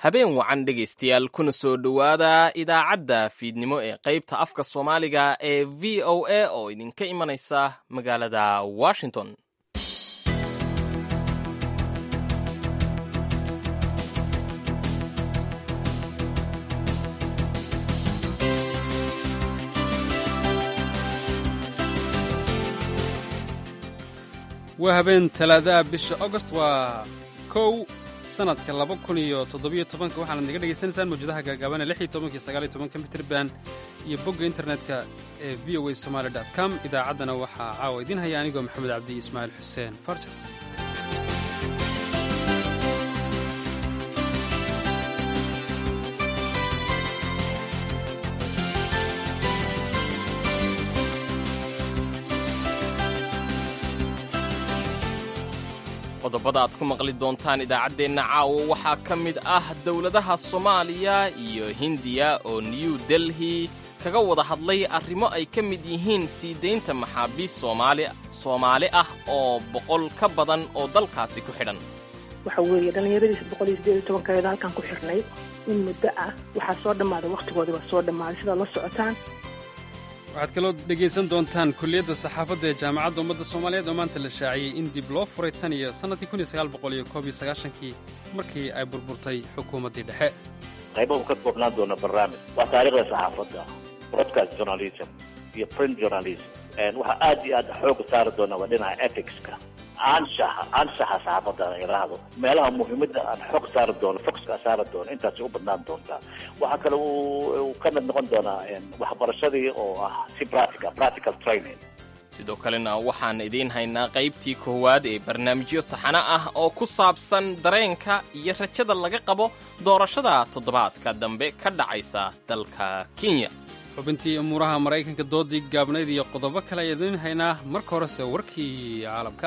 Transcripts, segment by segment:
habeen wacan dhegaystayaal kuna soo dhowaada idaacadda fiidnimo ee qaybta afka soomaaliga ee v o a oo idinka imanaysa magaalada washington. waa habeen talaadaha bisha agost waa 1 sanadka 2017 waxaanad naga dhegaysanaysaan mawjadaha gaagaaban 16 mitirban iyo bogga internetka ee voasomali.com. idaacaddana waxaa caawa idiin haya anigoo maxamed cabdi ismaaciil xuseen farjar. qodobada aad ku maqli doontaan idaacaddeenna caawa waxaa ka mid ah dowladaha Soomaaliya iyo Hindiya oo New Delhi kaga wada hadlay arrimo ay ka mid yihiin sii deynta maxaabiis Soomaali ah oo 100 ka badan oo dalkaasi ku xidhan. waxa weeye dhallinyaradiisa 118 halkan ku xirnay in muddo ah waxaa soo dhammaaday waqtigoodii waa soo dhammaaday sida la socotaan. waxaad kaloo dhegaysan doontaan kulliyadda saxaafadda ee jaamacadda ummadda Soomaaliyeed oo maanta la shaaciyey in dib loo furay tan iyo sannadkii 1991 markii ay burburtay xukuumaddii dhexe. qaybo uu ka koobnaan doona barnaamij waa taariikhda saxaafadda, broadcast journalism iyo print journalism. waxaa aad iyo aad xoog saari doona waa dhinaca ethicska, anshaxa saxaafadda iraahdo meelaha muhiimadda aan xoog saari doono, foxka saari doono, intaas u badnaan doontaa. waxaa kale uu ka mid noqon doonaa waxbarashadii oo ah si practical training. sidoo kalena waxaan idiin haynaa qaybtii koowaad ee barnaamijyo taxane ah oo ku saabsan dareenka iyo rajada laga qabo doorashada toddobaadka dambe ka dhacaysa dalka Kenya. xubintii umuuraha Maraykanka doodii gaabnayd iyo qodobo kale ayaan idiin haynaa. marka horese warkii caalamka.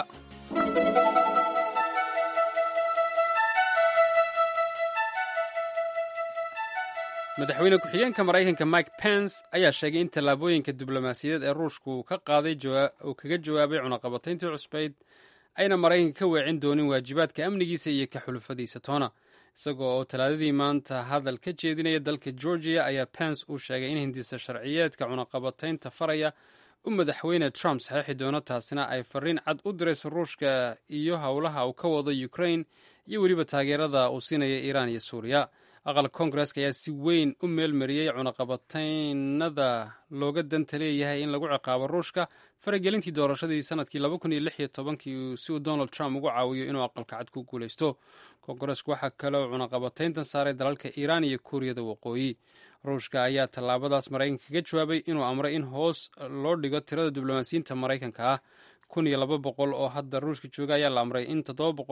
madaxweyne ku-xigeenka Maraykanka Mike Pence ayaa sheegay in tallaabooyinka diblomaasiyadeed ee Ruushku uu ka qaaday uu kaga jawaabay cunaqabatayntii cusbayd ayna Maraykanka ka weecin doonin waajibaadka amnigiisa iyo ka xulufadiisa toona. isagoo oo talaadadii maanta hadal ka jeedinaya dalka Georgia ayaa Pence uu sheegay in hindisa sharciyeedka cunaqabataynta faraya u madaxweyne Trump saxiixi doono, taasina ay fariin cad u dirayso Ruushka iyo howlaha uu ka wado Ukraine iyo weliba taageerada uu siinaya Iiraan iyo Suuriya. aqalka koongareeska ayaa si weyn u meelmariyey cunaqabataynada looga danta leeyahay in lagu ciqaabo Ruushka faragelintii doorashadii sanadkii 2016 si uu Donald Trump ugu caawiyo inuu aqalka cad ku guulaysto. koongareesku waxaa kaloo cunaqabatayntan saaray dalalka Iiraan iyo Kuuriyada Waqooyi. Ruushka ayaa tallaabadaas Maraykanka kaga jawaabay inuu amray in hoos loo dhigo tirada diblomaasiyiinta Maraykanka ah 1200 oo hadda Ruushka jooga ayaa la amray in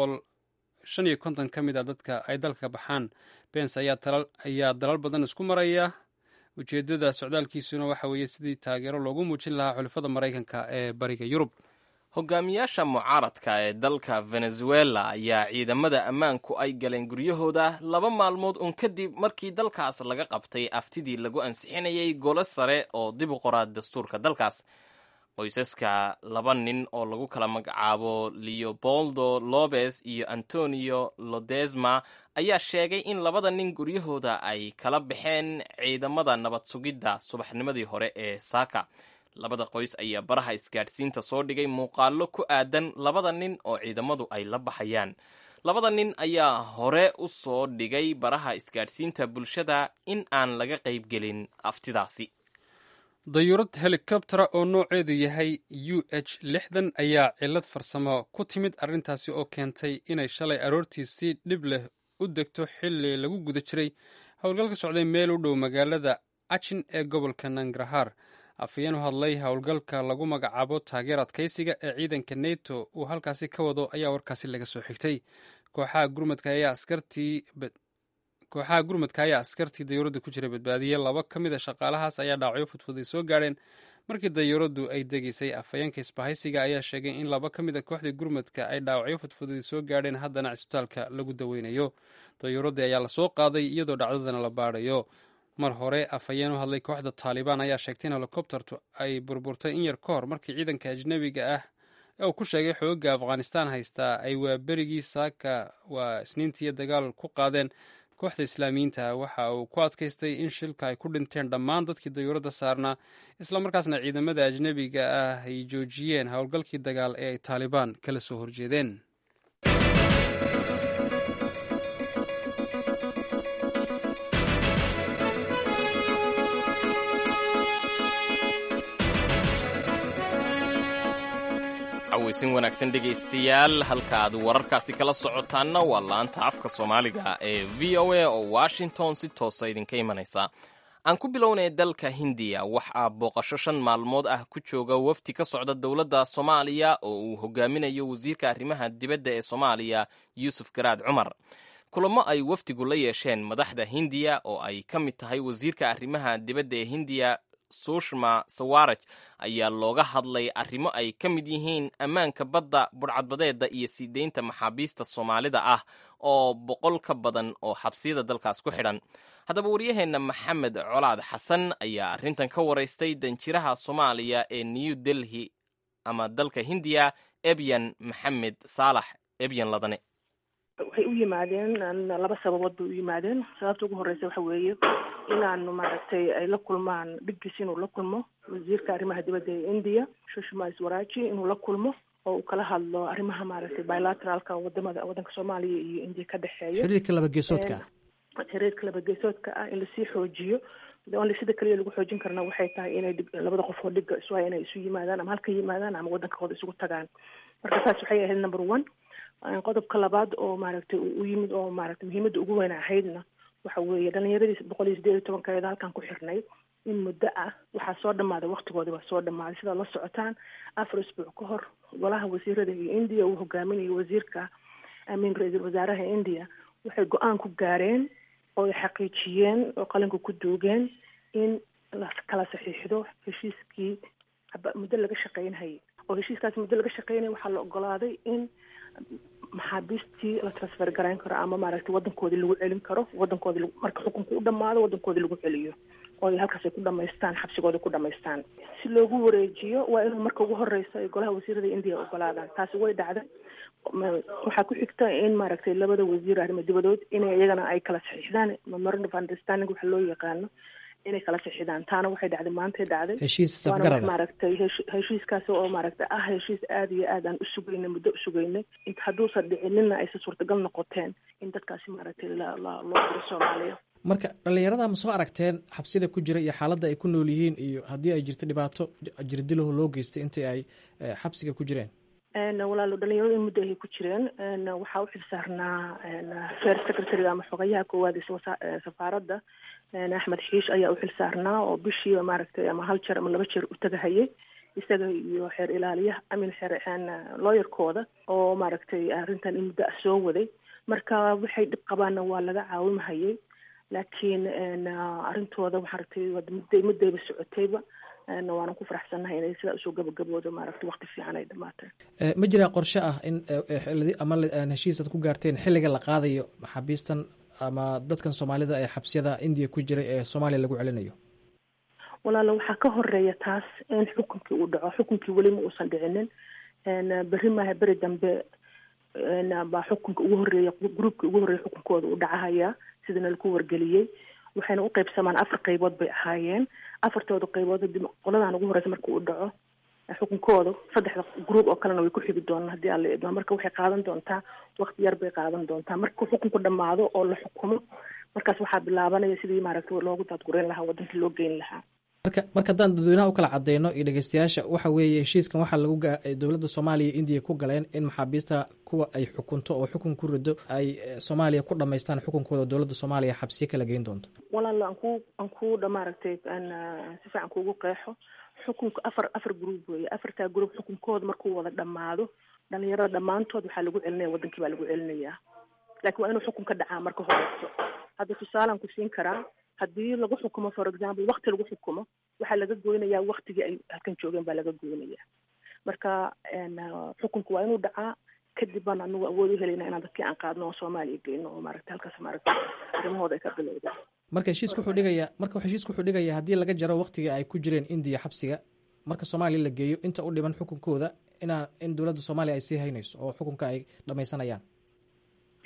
750 ka mid ah dadka ay dalka baxaan. Pence ayaa dalal badan isku maraya. ujeeddada socdaalkiisuna waxa weeye sidii taageero loogu muujin lahaa xulafada Maraykanka ee bariga Yurub. hogaamiyaasha mucaaradka ee dalka Venezuela ayaa ciidamada ammaanku ay galeen guryahooda 2 maalmood kadib markii dalkaas laga qabtay aftidii lagu ansixinayay gole sare oo dib u qoraa dastuurka dalkaas. qoysaska 2 nin oo lagu kala magacaabo Leopoldo Lopez iyo Antonio Lodesma ayaa sheegay in 2 nin guryahooda ay kala baxeen ciidamada nabad sugidda subaxnimadii hore ee Saaka. 2 qoys ayaa baraha isgaadhsiinta soo dhigay muuqaallo ku aadan 2 nin oo ciidamadu ay la baxayaan. 2 nin ayaa hore u soo dhigay baraha isgaadhsiinta bulshada in aan laga qaybgelin aftidaasi. dayuurad helikobtera oo nooceedu yahay UH-60 ayaa cillad farsamo ku timid, arrintaasi oo keentay inay shalay aroortii si dhib leh u degto xilli lagu guda jiray howlgal ka socday meel u dhow magaalada Achin ee gobolka Nangarhar. afhayeen u hadlay howlgalka lagu magacaabo taageer adkaysiga ee ciidanka NATO uu halkaasi ka wado ayaa warkaasi laga soo xigtay. kooxaha gurmadka ayaa askartii dayuuradda ku jira badbaadiyey. 2 ka mid a shaqaalahaas ayaa dhaawacyo fudfud ay soo gaadheen markii dayuuraddu ay degaysay. afhayeenka isbahaysiga ayaa sheegay in 2 ka mid a kooxdii gurmadka ay dhaawacyo fudfud ay soo gaadheen, haddana cisbitaalka lagu daweynayo. dayuuradda ayaa la soo qaaday iyadoo dhacdadana la baadhayo. mar hore afhayeen u hadlay kooxda Taliban ayaa sheegtay in helikobtertu ay burburtay in yar ka hor markii ciidanka ajnabiga ah ee uu ku sheegay xoogga Afghanistan haystaa ay waa berigii Saaka waa Isniintii dagaal ku qaadeen kooxda islaamiyiinta waxa uu ku adkaystay in shilka ay ku dhinteen dhammaan dadkii dayuuradda saarnaa islamarkaasna ciidamada ajnebiga ah ay joojiyeen howlgalkii dagaal ee ay taalibaan kala soo horjeedeen. weysin wanaagsan dhegaystayaal, halka aad wararkaasi kala socotaanna waa laanta afka soomaaliga ee v o a oo washington si toosa idinka imanaysa. aan ku bilownay dalka hindiya waxaa booqasho 5 maalmood ah ku jooga wafdi ka socda dowladda soomaaliya oo uu hogaaminayo wasiirka arrimaha dibadda ee soomaaliya yuusuf garaad cumar. kulamo ay wafdigu la yeesheen madaxda hindiya oo ay ka mid tahay wasiirka arrimaha dibadda ee hindiya sushma sawaraj ayaa looga hadlay arrimo ay ka mid yihiin ammaanka badda, budhcadbadeeda iyo sii deynta maxaabiista soomaalida ah oo 100 ka badan oo xabsiyada dalkaas ku xidhan. haddaba waryaheenna maxamed colaad xasan ayaa arrintan ka waraystay danjiraha soomaaliya ee new delhi ama dalka hindiya ebyan maxamed saalax ebyan ladane. waxay u yimaadeen 2 sababood bay u yimaadeen. sababta ugu horeysa waxa weeye inaanu maaragtay ay la kulmaan dhiggiis inuu la kulmo wasiirka arrimaha dibadda ee India Sushma Swaraj inuu la kulmo oo uu kala hadlo arrimaha maaragtay bilateralka waddanka Soomaaliya iyo India ka dhexeeya xiriirka laba geesoodka ah in la sii xoojiyo. sida kaliya lagu xoojin karna waxay tahay inay labada qof oo dhigga inay isu yimaadaan ama halka yimaadaan ama waddankooda isugu tagaan. marka taas waxay ahayd number 1. qodobka labaad oo maaragtay u yimid oo maaragtay muhiimadda ugu weyn ahaydna waxa weeye dhalinyaradii 118 halkan ku xirnay in muddo ah waxaa soo dhammaaday waqtigoodii waa soo dhammaaday. sida la socotaan 4 isbuuc ka hor golaha wasiirada ee India uu hogaaminayo wasiirka ra'iisul wasaaraha India waxay go'aan ku gaareen oo ay xaqiijiyeen oo qalinka ku duugeen in la kala saxiixdo heshiiskii muddo laga shaqeynayay. oo heshiiskaas muddo laga shaqeynayay waxaa la ogolaaday in maxaabiistii la transfer garayn karo ama maaragtay waddankoodii lagu celin karo, waddankoodii marka xukunku u dhammaado waddankoodii lagu celiyo oo ay halkaas ay ku dhamaystaan, xabsigooda ku dhamaystaan. si loogu wareejiyo waa inuu marka ugu horeysa ay golaha wasiirada India ogolaadaan. taasi way dhacday. waxaa ku xigta in maaragtay labada wasiir arrimo dibadood inay iyagana ay kala saxiixdaan memorandum of understanding waxa loo yaqaano inay kala saxiixdaan. taana waxay dhacday maantay dhacday maaragtay heshiiskaas oo maaragtay heshiis aad iyo aad aan u sugaynay muddo u sugaynay inta hadduusan dhicinina aysan suurtagal noqoteen in dadkaasi maaragtay loo diro Soomaaliya. marka dhalinyarada ma soo aragteen xabsida ku jira iyo xaaladda ay ku nool yihiin iyo haddii ay jirto dhibaato jirdilaho loo geystay intii ay xabsiga ku jireen? walaalo dhalinyaradu in muddo ay ku jireen. waxaa u xilsaarnaa fair secretary ama xogayaha koowaad ee safaaradda Axmed Xiish ayaa u xilsaarnaa oo bishii maaragtay ama 1 jeer ama 2 jeer u tagahayay isaga iyo xeer ilaaliyaha lawyerkooda oo maaragtay arrintan in muddo soo waday. marka waxay dhib qabaanna waa laga caawimahayay laakiin arrintooda waxaa muddayba socotayba. waanan ku faraxsannahay inay sidaa usoo gabagaboodo maaragtay waqti fiican ay dhamaateen. ma jiraa qorshe ah in ama heshiis aad ku gaarteen xilliga la qaadayo maxaabiistan ama dadkan Soomaalida ee xabsiyada India ku jiray ee Soomaaliya lagu celinayo? walaalo waxaa ka horeeya taas in xukunkii uu dhaco. xukunkii weli ma uusan dhicinin. beri dambe baa xukunka ugu horeeya gruubkii ugu horeeya xukunkooda uu dhacahaya sidana lagu wargeliyey. waxayna u qaybsamaan 4 qaybood bay ahaayeen. 4tooda qaybood qoladan ugu horeysa marka uu dhaco xukunkooda 3 group oo kalena way ku xigi doonaan haddii alla idmo. marka waxay qaadan doontaa waqti yar bay qaadan doontaa. marka xukunku dhammaado oo la xukumo markaas waxaa bilaabanaya sidii maaragtay loogu daadgureyn lahaa waddankii loo geyn lahaa. marka haddaan dadweynaha u kala cadeyno iyo dhegeystayaasha waxa weeye heshiiskan waxaa dowladda Soomaaliya iyo India ku galeen in maxaabiista kuwa ay xukunto oo xukun ku rido ay Soomaaliya ku dhamaystaan xukunkooda dowladda Soomaaliya xabsiye kala geyn doonto. walaalo aan ku dhamaaragtay si fiican kuugu qeexo xukunka 4 group weeye. 4taa group xukunkooda markuu wada dhammaado dhalinyarada dhammaantood waxaa lagu celinaya waddankii baa lagu celinayaa. laakiin waa inuu xukun ka dhacaa marka horeyso. hadda tusaalaan ku siin karaa haddii lagu xukumo for example waqti lagu xukumo waxaa laga goynayaa waqtigii ay halkan joogeen baa laga goynayaa. marka xukunku waa inuu dhacaa kadib baan anagu awood u helayna inaan dadkii aan qaadno oo Soomaaliya geyno oo maaragtay halkaas maaragtay arrimahooda ay ka bilowdaan. marka heshiisku wuxuu dhigayaa haddii laga jaro waqtiga ay ku jireen India xabsiga marka Soomaaliya la geeyo inta u dhiman xukunkooda in dowladda Soomaaliya ay sii haynayso oo xukunka ay dhamaysanayaan.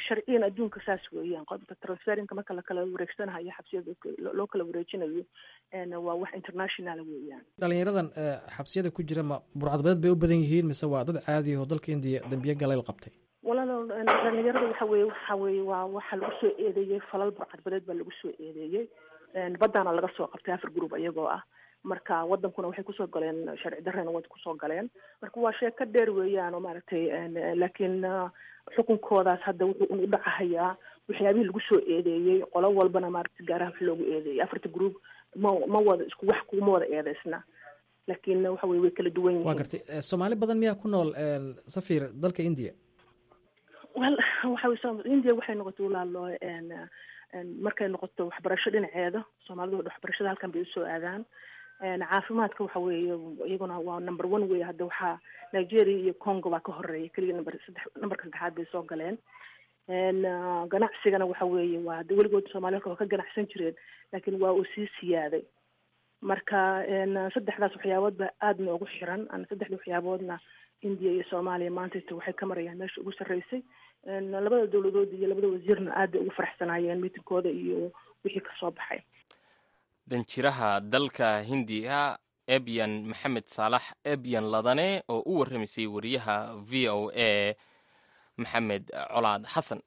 sharciyan adduunka saas weeyaan qodobka transferinka marka la kala wareegsanayo xabsiyada loo kala wareejinayo waa wax international weeyaan. dhalinyaradan xabsiyada ku jira ma burcadbadeed bay u badan yihiin mise waa dad caadi oo dalka India dambiye galay la qabtay? walaalo dhalinyarada waxa weeye waa waxa lagu soo eedeeyay falal burcadbadeed baa lagu soo eedeeyay badana laga soo qabtay 4 group ayagoo ah marka wadankuna waxay kusoo galeen sharci darrena way kusoo galeen marka waa sheeko dheer weeyaan oo maaragtay laakiin xukunkoodaas hadda wuxuu u dhacahayaa waxyaabihii lagu soo eedeeyey qolo walbana maaragtay gaaraha wax loogu eedeeyey 4 group ma wada isku wax kuma wada eedeysna laakiin waxa weeye way kala duwan yihiin. waa gartay Soomaali badan miyaa ku nool Safir dalka India? waxa weeye India waxay noqotay walaalo markay noqoto waxbarasho dhinaceeda Soomaalidu waxbarashada halkan bay usoo aadaan caafimaadka waxa weeye iyaguna waa number 1 weeye hadda waxaa Nigeria iyo Congo baa ka horeeya kaliya numberka saddexaad bay soo galeen ganacsigana waxa weeye waa weligood Soomaalidu ka ganacsan jireen laakiin waa uu sii siyaaday marka saddexdaas waxyaabood baa aad noogu xiran saddexda waxyaaboodna India iyo Soomaaliya maanta waxay ka marayaan meesha ugu sarreysay labada dawladood iyo labada wasiirna aad ugu faraxsanaayeen meetinkooda iyo wixii ka soo baxay. danjiraha dalka Hindiya Ebyan Maxamed Saalax Ebyan Ladane oo u warramaysay wariyaha VOA Maxamed Colaad Xasan.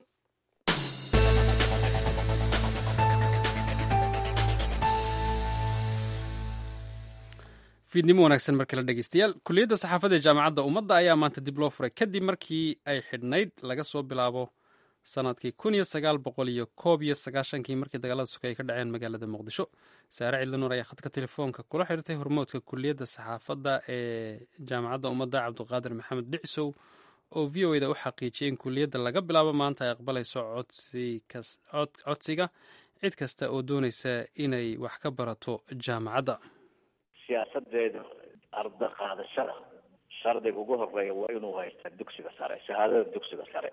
fiidnimo wanaagsan marka la dhegeystayaal kulliyadda saxaafadda ee jaamacadda ummadda ayaa maanta dib loo furay kadib markii ay xidhnayd laga soo bilaabo sanadkii 1991 markii dagaalada soke ay ka dhaceen magaalada muqdisho. saare cidlinuur ayaa khadka telefoonka kula xiriirtay hormoodka kulliyadda saxaafadda ee jaamacadda ummadda cabdiqaadir maxamed dhicisow oo v o da u xaqiijiyay in kulliyadda laga bilaabo maanta ay aqbalayso codsiga cid kasta oo doonaysa inay wax ka barato jaamacadda. siyaasadeeda arda qaadashada shardiga ugu horeeya waa inuu haysta dugsiga sare shahaadada dugsiga sare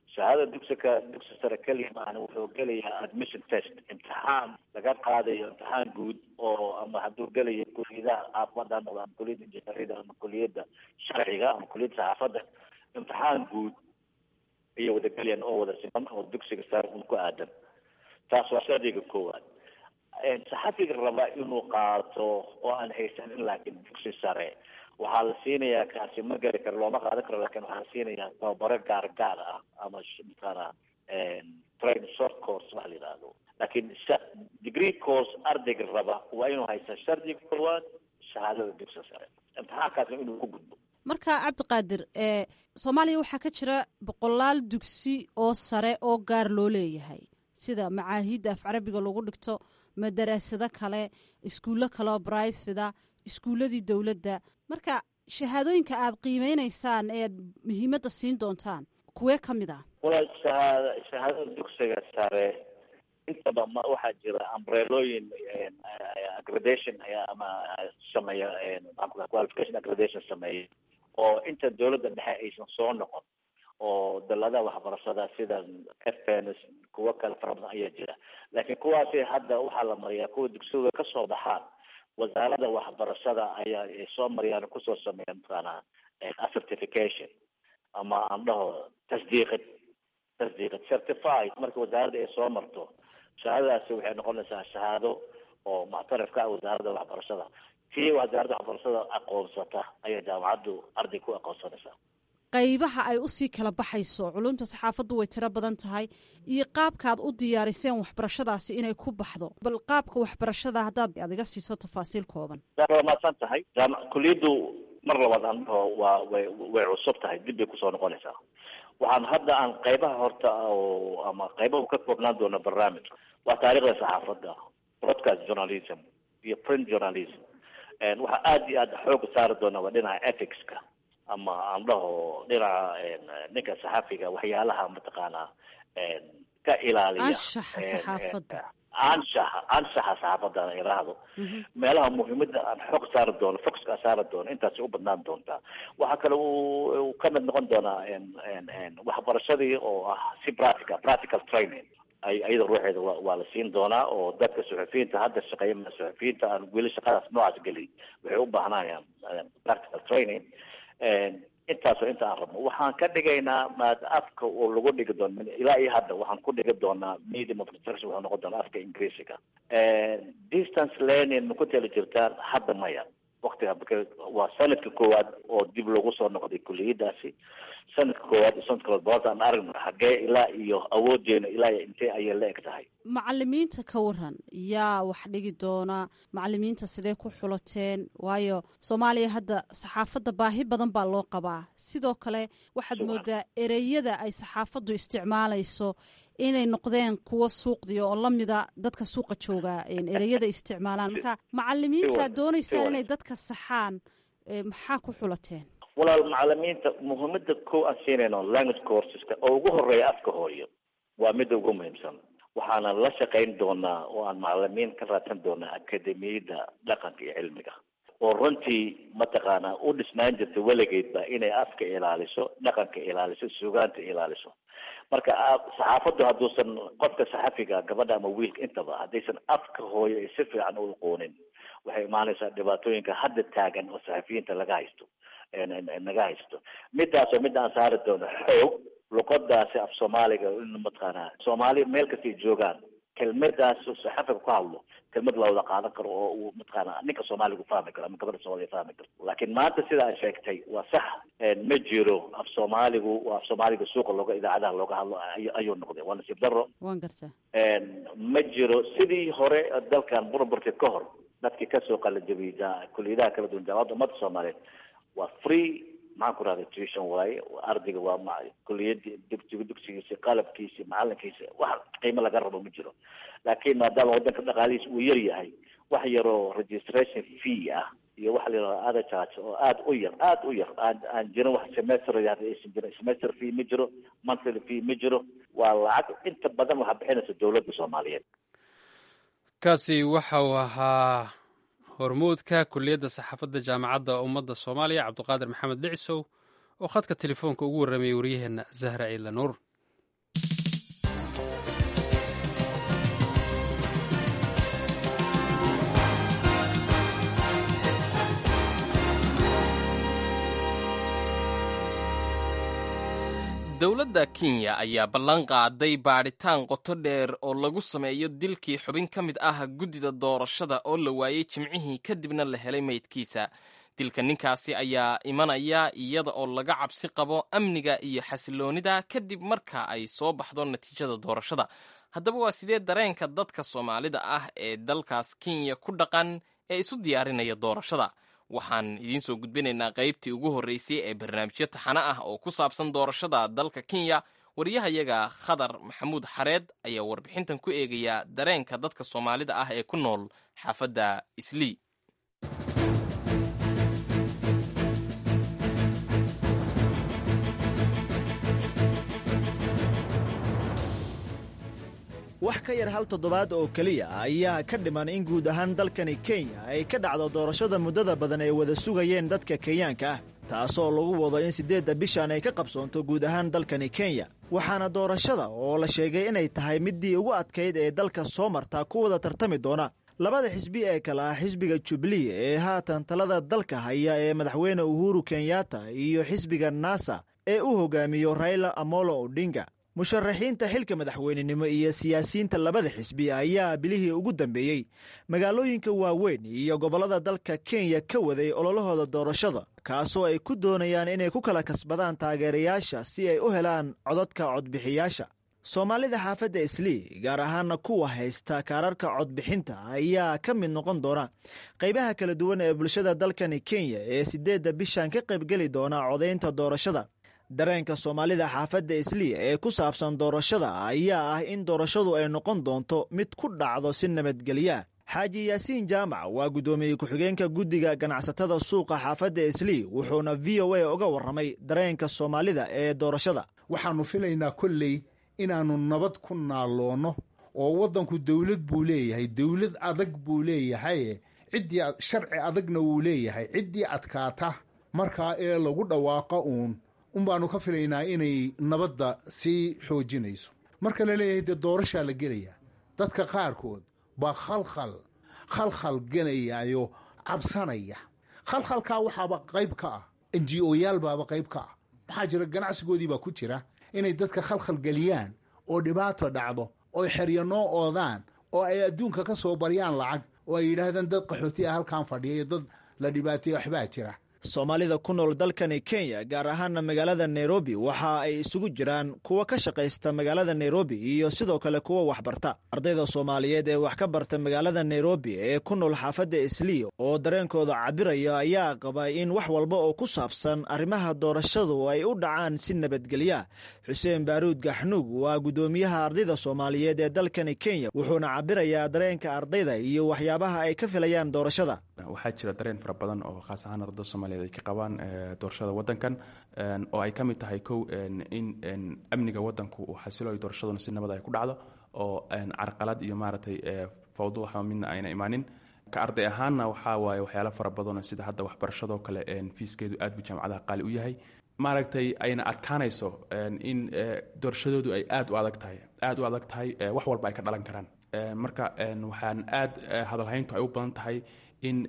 dugsi sare keliya maana wuxuu gelayaa admission test imtixaan laga qaadayo imtixaan guud oo ama hadduu gelayo kuliyadaha caafimaadka ama kuliyadda injineeriyada ama kuliyadda sharciga ama kuliyadda saxaafadda imtixaan guud iyo wada gelayaan oo wada siman oo dugsiga sare un ku aadan taas waa shardiga koowaad. saxafiga raba inuu qaato oo aan haysanin laakiin dugsi sare waxaa la siinayaa kaasi ma geli karo looma qaadan karo laakiin waxaa la siinayaa tababaro gaar ah ama mataqaana train short course waxa la yidhaahdo laakiin degree course ardayga raba waa inuu haysta shardiga koowaad shahaadada dugsi sare imtixaankaasna inuu ku gudbo. marka cabdiqaadir Soomaaliya waxaa ka jira 100 dugsi oo sare oo gaar loo leeyahay sida macaahidda af carabiga lagu dhigto madarasado kale iskuulo kale oo private iskuuladii dowladda marka shahaadooyinka aad qiimeynaysaan ee muhiimadda siin doontaan kuwee ka mid ah? walaal shahaadada dugsiga sare intaba waxaa jira umbrellooyin accreditation ama sameeya qualification accreditation sameeya oo inta dowladda dhexe aysan soo noqon oo dalada waxbarashada sida FNS kuwa kale fara badan ayaa jira laakiin kuwaasi hadda waxaa la mariyaa kuwa dugsiga ka soo baxaan wasaaradda waxbarashada ayaa soo mariyaan kusoo sameeyaan mataqaana certification ama aan dhaho tasdiiqid certified marka wasaaradda ay soo marto shahaadadaasi waxay noqonaysaa shahaado oo muctarifka ah wasaaradda waxbarashada tii wasaaradda waxbarashada aqoonsata ayaa jaamacaddu arday ku aqoonsanaysaa. qaybaha ay usii kala baxayso culumta saxaafaddu way tiro badan tahay iyo qaabkaad u diyaariseen waxbarashadaasi inay ku baxdo bal qaabka waxbarashada haddaad adiga siiso tafaasiil kooban. waa mahadsan tahay kuliyaddu mar labaad aan dhaho waa way cusub tahay dib bay kusoo noqonaysaa waxaan hadda aan qaybaha horta oo ama qaybaha ka koobnaan doona barnaamijka waa taariikhda saxaafadda broadcast journalism iyo print journalism waxaa aada iyo aada xooga saari doona waa dhinaca ethicska ama aan dhaho dhinaca ninka saxafiga waxyaalaha mataqaana ka ilaaliya anshaxa saxaafadda saxaafadda iraahdo meelaha muhiimada aan xoog saari doono focuska saari doono intaasi u badnaan doontaa waxaa kale uu ka mid noqon doonaa waxbarashadii oo ah si practical training iyada ruuxeeda waa la siin doonaa oo dadka suxufiyiinta hadda shaqeeya suxufiyiinta aan weli shaqadaas noocaas gelin waxay u baahnayaan practical training intaasoo inta aan rabno waxaan ka dhigaynaa afka oo lagu dhigi doono ilaa iyo hadda waxaan ku dhigi doonaa medium of instruction wuxuu noqon doonaa afka ingiriisiga. Distance learning ma ku tali jirtaan? hadda maya. waqtiga waa sanadka koowaad oo dib lagu soo noqday kuliyadaasi. sanadka koowaad sanadka labaad aan aragno xagee ilaa iyo awoodeena ilaa iyo intee ayay la eg tahay. macalimiinta ka waran yaa wax dhigi doona? macalimiinta sidee ku xulateen? waayo Soomaaliya hadda saxaafadda baahi badan baa loo qabaa. sidoo kale waxaad moodaa ereyada ay saxaafaddu isticmaalayso inay noqdeen kuwa suuqdiya oo lamida dadka suuqa jooga ereyada isticmaalaan. marka macalimiinta doonaysaan inay dadka saxaan, maxaa ku xulateen? walaal macalimiinta muhiimada koo aan siinayno language courseska oo ugu horeeya afka hooyo waa midda ugu muhiimsan. waxaana la shaqayn doonaa oo aan macalimiin ka raadsan doonaa akademiyada dhaqanka iyo cilmiga oo runtii mataqaanaa u dhisnaan jirta weligeedba inay afka ilaaliso, dhaqanka ilaaliso, suugaanta ilaaliso. marka saxaafaddu hadduusan qofka saxafiga gabadha ama wiilka intaba haddaysan afka hooyo ay si fiican u aqoonin waxay imaanaysaa dhibaatooyinka hadda taagan oo saxafiyiinta naga haysto. midaasoo mid aan saari doono xoog luqadaasi af soomaaliga in mataqaanaa soomaali meel kastay joogaan kelmadaas saxafiga ku hadlo kelmad la wada qaadan karo oo uu mataqaanaa ninka soomaaliga fahmi karo ama gabadha soomaaliga fahmi karo. laakiin maanta sida aan sheegtay waa sax, ma jiro af soomaaliga suuqa looga idaacadaha looga hadlo ayuu noqday. waa nasiib daro. waan gartaa. ma jiro sidii hore dalkan burburka ka hor dadkii kasoo qalajabiyay kuliyadaha kala duwan jaamacadda ummadda Soomaaliyeed waa free maxaan ku rahday tuition waaye. ardayga waa kuliyadii dugsigiisa, qalabkiisa, macalinkiisa, wax qiimo laga rabo ma jiro. laakiin maadaama wadanka dhaqaalihiisa uu yar yahay wax yaroo registration fee ah iyo waxa la yidhahdo other charge oo aada u yar aan jirin. wax semester aysan jirin. semester fee ma jiro, monthly fee ma jiro. waa lacag inta badan waxaa bixinaysa dowladda Soomaaliyeed. kaasi waxa uu ahaa hormuudka kuliyadda saxaafadda jaamacadda ummadda Soomaaliya Cabdiqaadir Maxamed Dhicisow oo khadka telefoonka ugu warramayay waryaheena Zahra Ciidla Nuur. dowladda Kenya ayaa ballan qaaday baadhitaan qoto dheer oo lagu sameeyo dilkii xubin ka mid ah guddida doorashada oo la waayey Jimcihii kadibna la helay meydkiisa. dilka ninkaasi ayaa imanaya iyada oo laga cabsi qabo amniga iyo xasiloonida kadib marka ay soo baxdo natiijada doorashada. haddaba waa sidee dareenka dadka Soomaalida ah ee dalkaas Kenya ku dhaqan ee isu diyaarinaya doorashada? waxaan idiin soo gudbinaynaa qaybtii ugu horreysay ee barnaamijyo taxane ah oo ku saabsan doorashada dalka Kenya. wariyahayaga Khadar Maxamuud Xareed ayaa warbixintan ku eegaya dareenka dadka Soomaalida ah ee ku nool xaafadda Islii. wax ka yar hal toddobaad oo keliya ayaa ka dhiman in guud ahaan dalkani Kenya ay ka dhacdo doorashada muddada badan ay wada sugayeen dadka Kenyaanka ah, taasoo lagu wado in 8 bishan ay ka qabsoonto guud ahaan dalkani Kenya. waxaana doorashada oo la sheegay inay tahay midii ugu adkayd ee dalka soo marta ku wada tartami doona labada xisbi ee kala ah xisbiga Jubilee ee haatan talada dalka haya ee madaxweyne Uhuru Kenyatta iyo xisbiga NASA ee u hogaamiyo Raila Amolo Odinga. musharaxiinta xilka madaxweynenimo iyo siyaasiyiinta labada xisbi ayaa bilihii ugu dambeeyey magaalooyinka waaweyn iyo gobollada dalka Kenya ka waday ololahooda doorashada, kaasoo ay ku doonayaan inay ku kala kasbadaan taageerayaasha si ay u helaan codadka codbixiyaasha. Soomaalida xaafadda Islii, gaar ahaana kuwa haysta kaararka codbixinta, ayaa ka mid noqon doona qaybaha kala duwan ee bulshada dalkani Kenya ee 8 bishan ka qaybgeli doona codaynta doorashada. dareenka Soomaalida xaafadda Islii ee ku saabsan doorashada ayaa ah in doorashadu ay noqon doonto mid ku dhacdo si nabadgelyo. Xaaji Yaasiin Jaamac waa guddoomiye ku-xigeenka guddiga ganacsatada suuqa xaafadda Islii, wuxuuna VOA uga warramay dareenka Soomaalida ee doorashada. waxaanu filaynaa kolley inaannu nabad ku naaloono oo waddanku dawlad buu leeyahay, dawlad adag buu leeyahay, ciddii sharci adagna wuu leeyahay. ciddii adkaata markaa ee lagu dhawaaqa unbaanu ka filaynaa inay nabadda sii xoojinayso. marka la leeyahay dee doorashaa la gelayaa, dadka qaarkood baa khalkhal gelayaayo cabsanaya. khalkhalkaa waxaaba qayb ka ah NGO yaal baaba qayb ka ah maxaa jira ganacsigoodii baa ku jira inay dadka khalkhal geliyaan oo dhibaato dhacdo oo xeryo noo oodaan oo ay adduunka ka soo baryaan lacag oo ay yidhaahdaan dad qaxooti ah halkan fadhiya iyo dad la dhibaateeyo waxbaa jira. soomaalida ku nool dalkani kenya gaar ahaana magaalada nairobi waxa ay isugu jiraan kuwa ka shaqaysta magaalada nairobi iyo sidoo kale kuwa waxbarta. ardayda soomaaliyeed ee wax ka barta magaalada nairobi ee ku nool xaafadda islii oo dareenkooda cabiraya ayaa qaba in wax walba oo ku saabsan arrimaha doorashadu ay u dhacaan si nabadgelya. xuseen baaruud gaxnuug waa guddoomiyaha ardayda soomaaliyeed ee dalkani kenya wuxuuna cabirayaa dareenka ardayda iyo waxyaabaha ay ka filayaan doorashada. waxaa jira dareen fara badan oo khaas ahaan ardayda soomaaliyeed ay ka qabaan doorashada wadankan oo ay ka mid tahay kow in amniga wadanku uu xasilo ay doorashaduna si nabad ay ku dhacdo oo carqalad iyo maaragtay fawdo waxa midna ayna imaanin. ka arday ahaanna waxaa waaye waxyaalo fara badan sida hadda waxbarashadoo kale fiiskeedu aad buu jaamacadaha qaali u yahay maaragtay ayna adkaanayso in doorashadoodu ay aad u adag tahay wax walba ay ka dhalan karaan. marka waxaan aad hadalhayntu ay u badan tahay in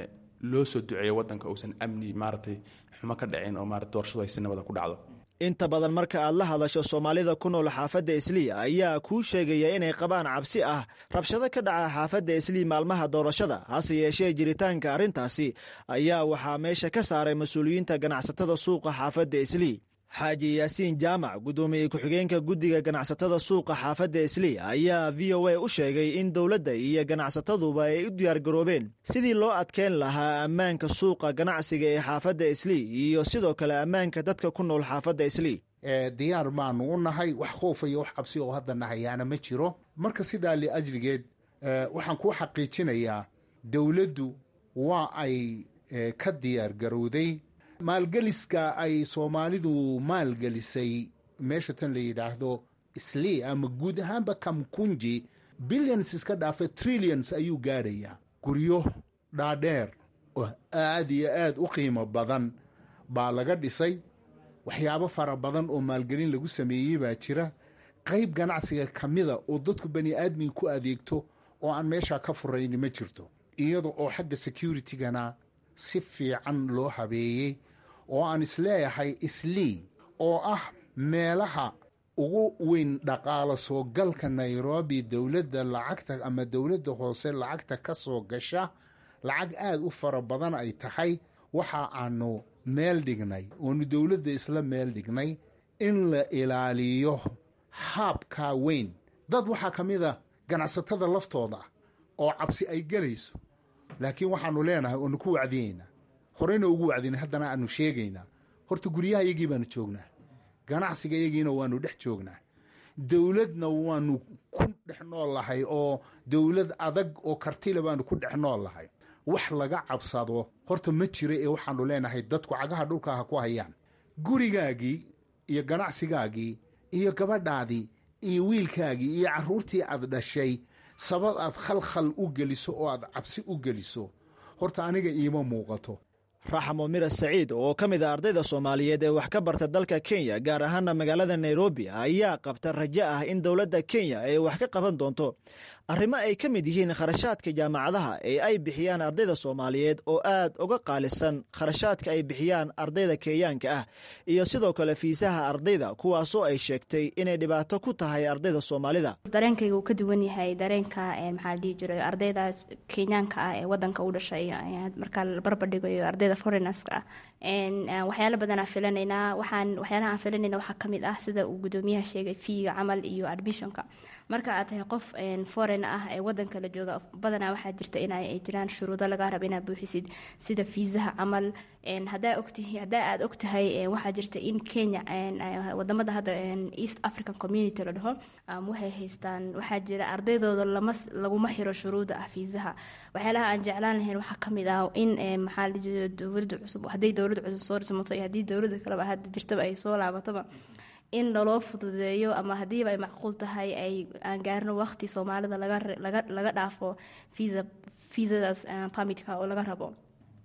loo soo duceeyo wadanka uusan amni maaragtay xumo ka dhicin oo maarata doorashadu ay si nabada ku dhacdo. inta badan marka aad la hadasho soomaalida ku nool xaafadda islii ayaa kuu sheegaya inay qabaan cabsi ah rabshado ka dhaca xaafadda islii maalmaha doorashada. hase yeeshee jiritaanka arrintaasi ayaa waxaa meesha ka saaray mas-uuliyiinta ganacsatada suuqa xaafadda islii. xaaji yaasiin jaamac guddoomiye ku-xigeenka guddiga ganacsatada suuqa xaafadda islii ayaa v o a u sheegay in dowladda iyo ganacsataduba ay u diyaargaroobeen sidii loo adkeyn lahaa ammaanka suuqa ganacsiga ee xaafadda islii iyo sidoo kale ammaanka dadka ku nool xaafadda islii. diyaar baanu u nahay wax khoofa iyo wax cabsi oo hadda nahayaana ma jiro. marka sidaa liajligeed waxaan kuu xaqiijinayaa dowladdu waa ay ka diyaargarowday maalgeliska ay soomaalidu maalgelisay meesha tan la yidhaahdo islii ama guud ahaanba kamkunji billions iska dhaafe trillions ayuu gaadhayaa. guryo dhaadheer oo aad iyo aad u qiimo badan baa laga dhisay. waxyaabo fara badan oo maalgelin lagu sameeyey baa jira. qayb ganacsiga ka mida oo dadku bani aadmiga ku adeegto oo aan meeshaa ka furayni ma jirto. iyada oo xagga security-gana si fiican loo habeeyey oo aan isleeyahay islii oo ah meelaha ugu weyn dhaqaalo soo galka nairobi dowladda lacagta ama dowladda hoose lacagta ka soo gasha lacag aad u fara badan ay tahay. waxa aanu meel dhignay oonu dowladda isla meel dhignay in la ilaaliyo haabkaa weyn. dad waxaa ka mid a ganacsatada laftooda oo cabsi ay gelayso laakiin waxaanu leenahay oonu ku wacdiyeynaa horeyna ugu wacdinay haddana aanu sheegaynaa horta guryaha iyagii baanu joognaa ganacsiga iyagiina waanu dhex joognaa dowladna waanu ku dhex nool lahay oo dowlad adag oo kartile baanu ku dhex nool lahay. wax laga cabsado horta ma jira ee waxaanu leenahay dadku cagaha dhulka ha ku hayaan. gurigaagii iyo ganacsigaagii iyo gabadhaadii iyo wiilkaagii iyo carruurtii aad dhashay sabad aad khalkhal u geliso oo aad cabsi u geliso horta aniga iima muuqato. raxmo mira saciid oo ka mid a ardayda soomaaliyeed ee wax ka barta dalka kenya gaar ahaana magaalada nairobi ayaa qabta rajo ah in dowladda kenya ay wax ka qaban doonto arrimo ay ka mid yihiin kharashaadka jaamacadaha ee ay bixiyaan ardayda soomaaliyeed oo aad uga qaalisan kharashaadka ay bixiyaan ardayda kenyaanka ah iyo sidoo kale fiisaha ardayda kuwaasoo ay sheegtay inay dhibaato ku tahay ardayda soomaalida. dareenkayga uu ka duwan yahay dareenka maxaa la dhihi jiray ardaydaas kenyaanka ah ee wadanka u dhashay markaa la barbardhigayo ardayda foreigners-ka ah. waxyaalo badan aan filanaynaa waxyaalaha aan filanayna waxaa ka mid ah sida uu guddoomiyaha sheegay fiiga camal iyo admissionka. marka aad tahay qof foreign ah ee wadanka la jooga badanaa waxaa jirta in ay jiraan shuruudo laga rabo inaad buuxisid sida fiisaha camal. haddaa aad ogtahay waxaa jirta in Kenya wadamada hadda East African Community la dhaho waxay haystaan waxaa jira ardaydooda laguma xiro shuruuda ah fiisaha. waxyaalaha aan jeclaan lahayn waxaa ka mid ah in maxaa la jiro dowladda cusub hadday dowladda cusub soo dhismato iyo haddii dowladda kaleba hadda jirtaba ay soo laabataba in laloo fududeeyo ama haddiiba ay macquul tahay aan gaarno waqti soomaalida laga dhaafo fiisadaas permitka oo laga rabo.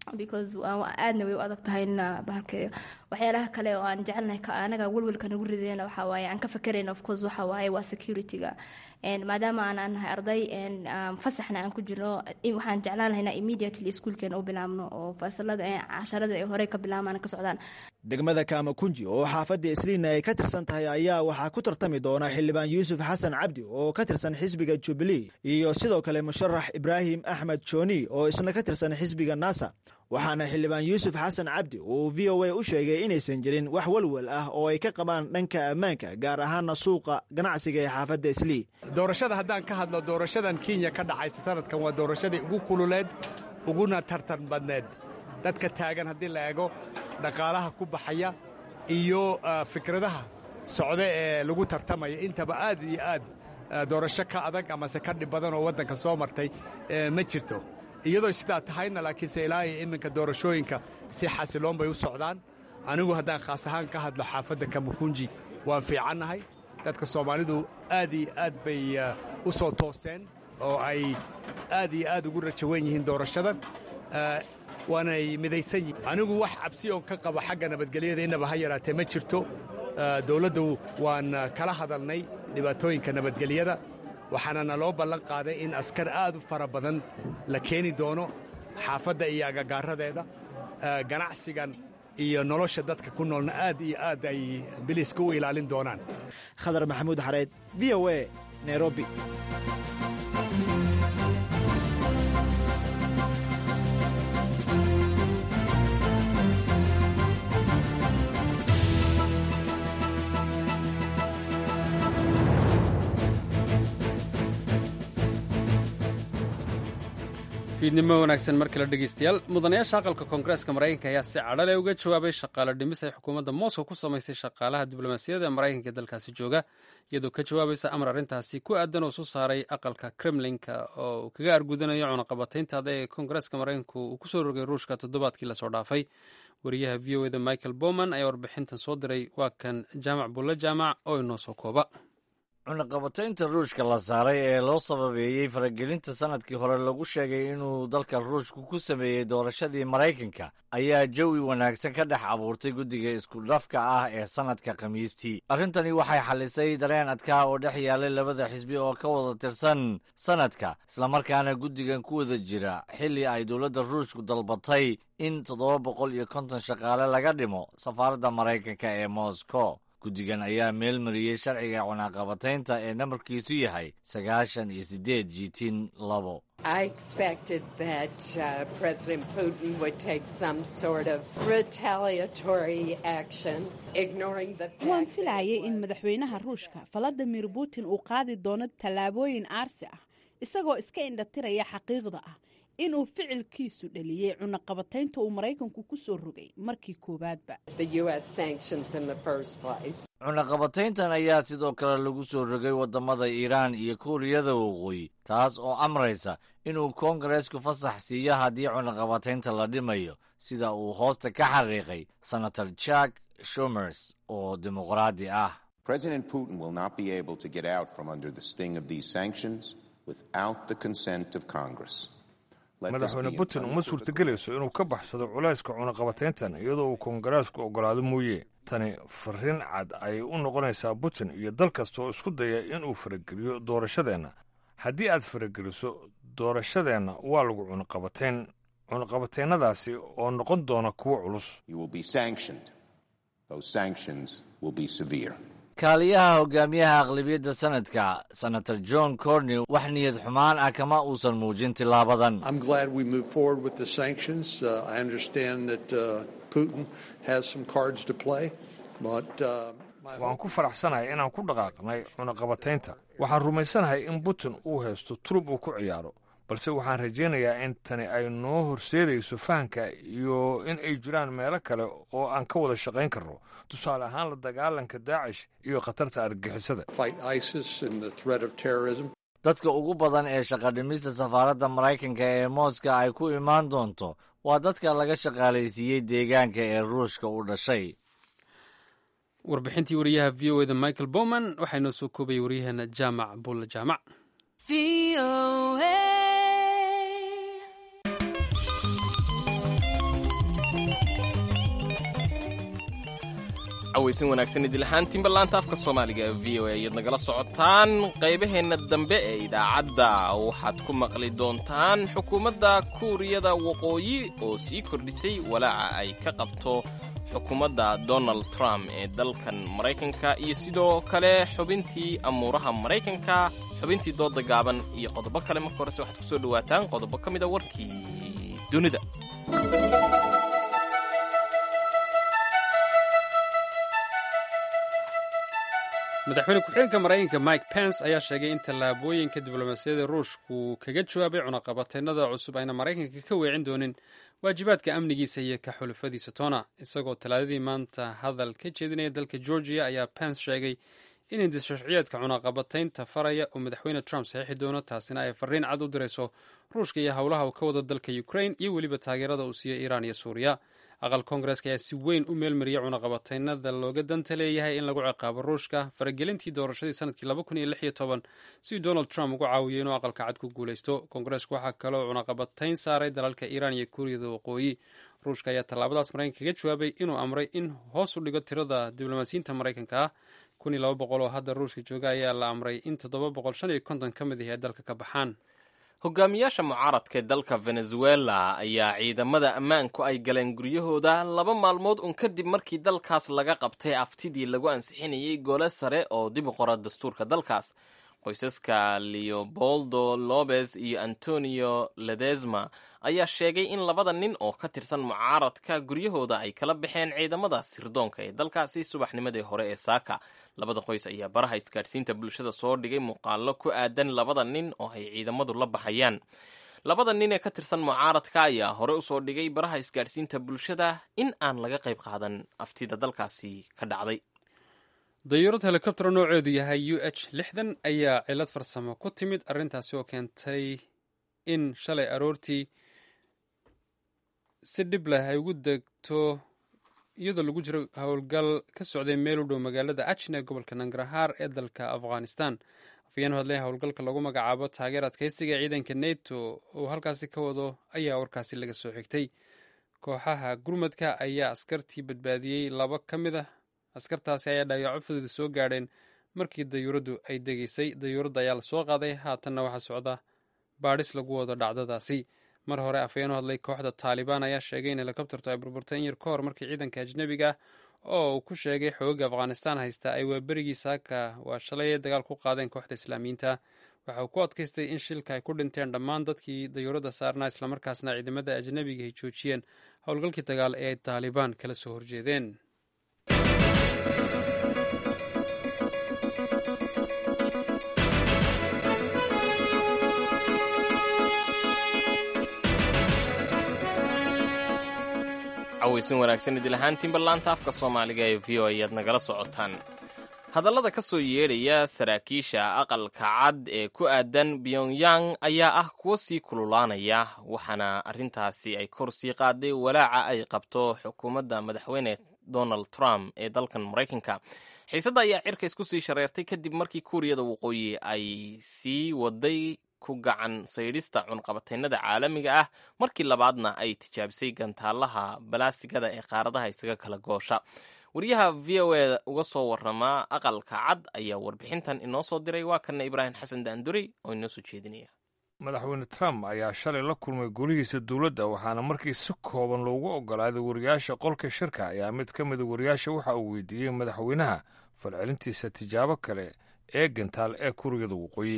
because aadna way u adag tahay in la bahalkeeyo. Waxyaalaha kale oo aan jecelnahay anaga welwelka nagu ridayna waxaa waaye aan ka fakerayna of course waxaa waaye waa security-ga maadaama aan nahay arday fasaxna aan ku jirno waxaan jeclaan lahaynaa immediately iskuulkeena u bilaabno oo fasalada casharada ay horey ka bilaabmaan ka socdaan. degmada Kaamakunji oo xaafadda Isliina ay ka tirsan tahay ayaa waxaa ku tartami doona xildhibaan Yuusuf Xasan Cabdi oo ka tirsan xisbiga Jubilee iyo sidoo kale musharax Ibraahim Axmed Jooni oo isna ka tirsan xisbiga NASA. waxaana xildhibaan Yuusuf Xasan Cabdi uu VOA u sheegay inaysan jirin wax walwal ah oo ay ka qabaan dhanka ammaanka gaar ahaan suuqa ganacsiga ee xaafadda Islii. doorashada haddaan ka hadlo doorashadan Kenya ka dhacaysa sanadkan waa doorashadii ugu kululeed uguna tartan badneed dadka taagan haddii la eego dhaqaalaha ku baxaya iyo fikradaha socda ee lagu tartamaya intaba aad iyo aad doorasho ka adag amase ka dhib badan oo waddanka soo martay ma jirto iyadoo sidaa tahayna laakiinse ilaahay iminka doorashooyinka si xasiloon bay u socdaan anigu haddaan khaas ahaan ka hadlo xaafadda Kamukunji waan fiicannahay dadka Soomaalidu aad iyo aad bay u soo tooseen oo ay aad iyo aad ugu rajawan yihiin doorashadan waanay midaysan yihiin anigu wax cabsi oo ka qabo xagga nabadgelyada inaba ha yaraatee ma jirto dowladdu waan kala hadalnay dhibaatooyinka nabadgelyada waxaana naloo ballan qaaday in askar aad u fara badan la keeni doono xaafadda iyo agagaaradeeda ganacsigan iyo nolosha dadka ku noolna aad iyo aad ay biliiska u ilaalin doonaan. Khadar Maxamuud Xareed, VOA, Nairobi. fiidnimo wanaagsan mar kale dhegeystayaal mudanayaasha aqalka koongareeska maraykanka ayaa si cadhale uga jawaabay shaqaale dhimis ay xukuumadda Moscow ku samaysay shaqaalaha diblomaasiyadda ee maraykanka ee dalkaasi jooga iyadoo ka jawaabaysa amar arrintaasi ku aadan oo soo saaray aqalka Kremlinka oo kaga argudanayo cunaqabataynta ee koongareeska maraykanku uu ku soo rogay ruushka toddobaadkii la soo dhaafay. wariyaha VOA-da Michael Bowman ayaa warbixintan soo diray waa kan Jaamac Bulle Jaamac oo inoo soo kooba. cunaqabataynta ruushka la saaray ee loo sababeeyey faragelinta sanadkii hore lagu sheegay inuu dalka ruushku ku sameeyey doorashadii maraykanka ayaa jawi wanaagsan ka dhex abuurtay guddiga iskudhafka ah ee sanadka khamiistii. arrintani waxay xalisay dareen adkaa oo dhex yaalay labada xisbi oo ka wada tirsan sanadka islamarkaana guddigan ku wada jira xilli ay dowladda ruushku dalbatay in 750 shaqaale laga dhimo safaaradda maraykanka ee Moscow. guddigan ayaa meel mariyey sharciga cunaqabataynta ee nambarkiisu yahay 98-2. I expected that President Putin would take some sort of retaliatory action, ignoring the fact waan filayay in madaxweynaha Ruushka Vladimir Putin uu qaadi doono tallaabooyin aarsi ah isagoo iska indhatiraya xaqiiqda ah inuu ficilkiisu dhaliyay cunaqabataynta uu Maraykanku ku soo rogay markii koowaadba. cunaqabatayntan ayaa sidoo kale lagu soo rogay wadamada Iiraan iyo Kuuriyada Waqooyi taas oo amraysa inuu Koongareesku fasax siiyo haddii cunaqabataynta la dhimayo sida uu hoosta ka xariiqay Senator Chuck Schumer oo dimuqraadi ah. President Putin will not be able to get out from under the sting of these sanctions without the consent of Congress. madaxweyne Putin uma suurtagelayso inuu ka baxsado culayska cunaqabatayntan iyadoo uu koongareesku oggolaado mooye. tani farriin cad ay u noqonaysaa Putin iyo dal kasta oo isku daya inuu farageliyo doorashadeenna. haddii aad farageliso doorashadeenna waa lagu cunaqabataynadaasi oo noqon doona kuwo culus. kaaliyaha hogaamiyaha aqlabiyadda sanadka Senator John Cornyn wax niyad xumaan ah kama uusan muujin tilaabadan. I'm glad we moved forward with the sanctions. I understand that Putin has some cards to play, but waan ku faraxsanahay inaan ku dhaqaaqnay cunaqabataynta. waxaan rumaysanahay in Putin uu haysto turub uu ku ciyaaro, balse waxaan rajaynayaa in tani ay noo horseedayso fahanka iyo in ay jiraan meelo kale oo aan ka wada shaqayn karno, tusaale ahaan la dagaalanka Daacish iyo khatarta argagixisada. dadka ugu badan ee shaqadhimista safaaradda Maraykanka ee Moscow ay ku imaan doonto waa dadka laga shaqaalaysiiyey deegaanka ee Ruushka u dhashay. warbixintii wariyaha VOA-da Michael Bowman waxaa inoo soo koobay wariyaheena Jaamac Bulle Jaamac. cawaysin wanaagsan idil ahaantiinba laanta afka soomaaliga ee v o a ayaad nagala socotaan qaybaheenna dambe ee idaacadda waxaad ku maqli doontaan xukuumadda kuuriyada waqooyi oo sii kordhisay walaaca ay ka qabto xukuumadda donald trump ee dalkan maraykanka iyo sidoo kale xubintii amuuraha maraykanka xubintii dooda gaaban iyo qodobo kale. marka horese waxaad ku soo dhowaataan qodobo ka mida warkii dunida. madaxweyne ku-xigeenka maraykanka mike pence ayaa sheegay in tallaabooyinka diblomaasiyadda ruushku kaga jawaabay cunaqabateennada cusub ayna maraykanka ka weecin doonin waajibaadka amnigiisa iyo ka xulufadiisa toona. isagoo talaadadii maanta hadal ka jeedinaya dalka georgiya ayaa pence sheegay in indisharciyeedka cunaqabataynta faraya uu madaxweyne trump saxiixi doono, taasina ay fariin cad u dirayso ruushka iyo howlaha uu ka wado dalka ukraine iyo weliba taageerada uu siiyo iiraan iyo suuriya. aqal koongareeska ayaa si weyn u meelmariyay cunaqabataynada looga danta leeyahay in lagu ciqaabo ruushka faragelintii doorashadii sanadkii si donald trump ugu caawiyo inuu aqalka cad ku guulaysto. koongareesku waxaa kaloo cunaqabatayn saaray dalalka iiraan iyo kuuriyada waqooyi. ruushka ayaa tallaabadaas maraykanka kaga jawaabay inuu amray in hoos u dhigo tirada diblomaasiyiinta maraykanka ah. 1200 oo hadda ruushka jooga ayaa la amray in 750 ka mid ah ay dalka ka baxaan. hogaamiyaasha mucaaradka ee dalka venezuela ayaa ciidamada ammaanku ay galeen guryahooda 2 maalmood un kadib markii dalkaas laga qabtay aftidii lagu ansixinayay gole sare oo dib u qora dastuurka dalkaas. qoysaska leopoldo lopez iyo antonio ledesma ayaa sheegay in 2 nin oo ka tirsan mucaaradka guryahooda ay kala baxeen ciidamada sirdoonka ee dalkaasi subaxnimadii hore ee saaka. 2 qoys ayaa baraha isgaadhsiinta bulshada soo dhigay muuqaallo ku aadan 2 nin oo ay ciidamadu la baxayaan. 2 nin ee ka tirsan mucaaradka ayaa hore usoo dhigay baraha isgaadhsiinta bulshada in aan laga qayb qaadan aftida dalkaasi ka dhacday. dayuurad helikobtero nooceedu yahay UH-60 ayaa cilad farsamo ku timid, arrintaasi oo keentay in shalay aroortii si dhib leh ay ugu degto iyadoo lagu jiro howlgal ka socday meel u dhow magaalada ajne ee gobolka nangarhaar ee dalka afghanistan. afayeen hadlay howlgalka lagu magacaabo taageer adkaysiga ciidanka neto oo halkaasi ka wado ayaa warkaasi laga soo xigtay. kooxaha gurmadka ayaa askartii badbaadiyey 2 ka mid ah. askartaasi ayaa dhaawaco fudud soo gaadheen markii dayuuraddu ay degaysay. dayuuradda ayaa la soo qaaday, haatanna waxaa socda baadhis lagu wado dhacdadaasi. mar hore afayeen hadlay kooxda taalibaan ayaa sheegay in helikobtertu ay burburtay in yar ka hor markii ciidanka ajnebiga oo uu ku sheegay xooga afghanistan haysta ay waaberigii saaka waa shalay dagaal ku qaadeen kooxda islaamiyiinta. waxa uu ku adkaystay in shilka ay ku dhinteen dhammaan dadkii dayuuradda saarnaa, islamarkaasna ciidamada ajnebiga ay joojiyeen howlgalkii dagaal ee ay taalibaan kala soo horjeedeen. cawaysin wanaagsan idil ahaantiinba laanta afka soomaaliga ee v o ayaad nagala socotaan. hadallada ka soo yeedhaya saraakiisha aqalka cad ee ku aadan pyongyang ayaa ah kuwo sii kululaanaya, waxaana arrintaasi ay kor sii qaaday walaaca ay qabto xukuumadda madaxweyne donald trump ee dalkan maraykanka. xiisadda ayaa cirka isku sii shareertay kadib markii kuuriyada waqooyi ay sii waday ku gacan saydhista cunqabataynada caalamiga ah, markii labaadna ay tijaabisay gantaalaha balaasigada ee qaaradaha isaga kala goosha. wariyaha v o a uga soo warama aqalka cad ayaa warbixintan inoo soo diray. waa kana ibraahim xasan daanduri oo inoo soo jeedinaya. madaxweyne trump ayaa shalay la kulmay golihiisa dowladda, waxaana markii si kooban loogu ogolaaday wariyaasha qolka shirka ayaa mid ka mida wariyaasha waxa uu weydiiyey madaxweynaha falcelintiisa tijaabo kale ee gantaal ee kuuriyada waqooyi.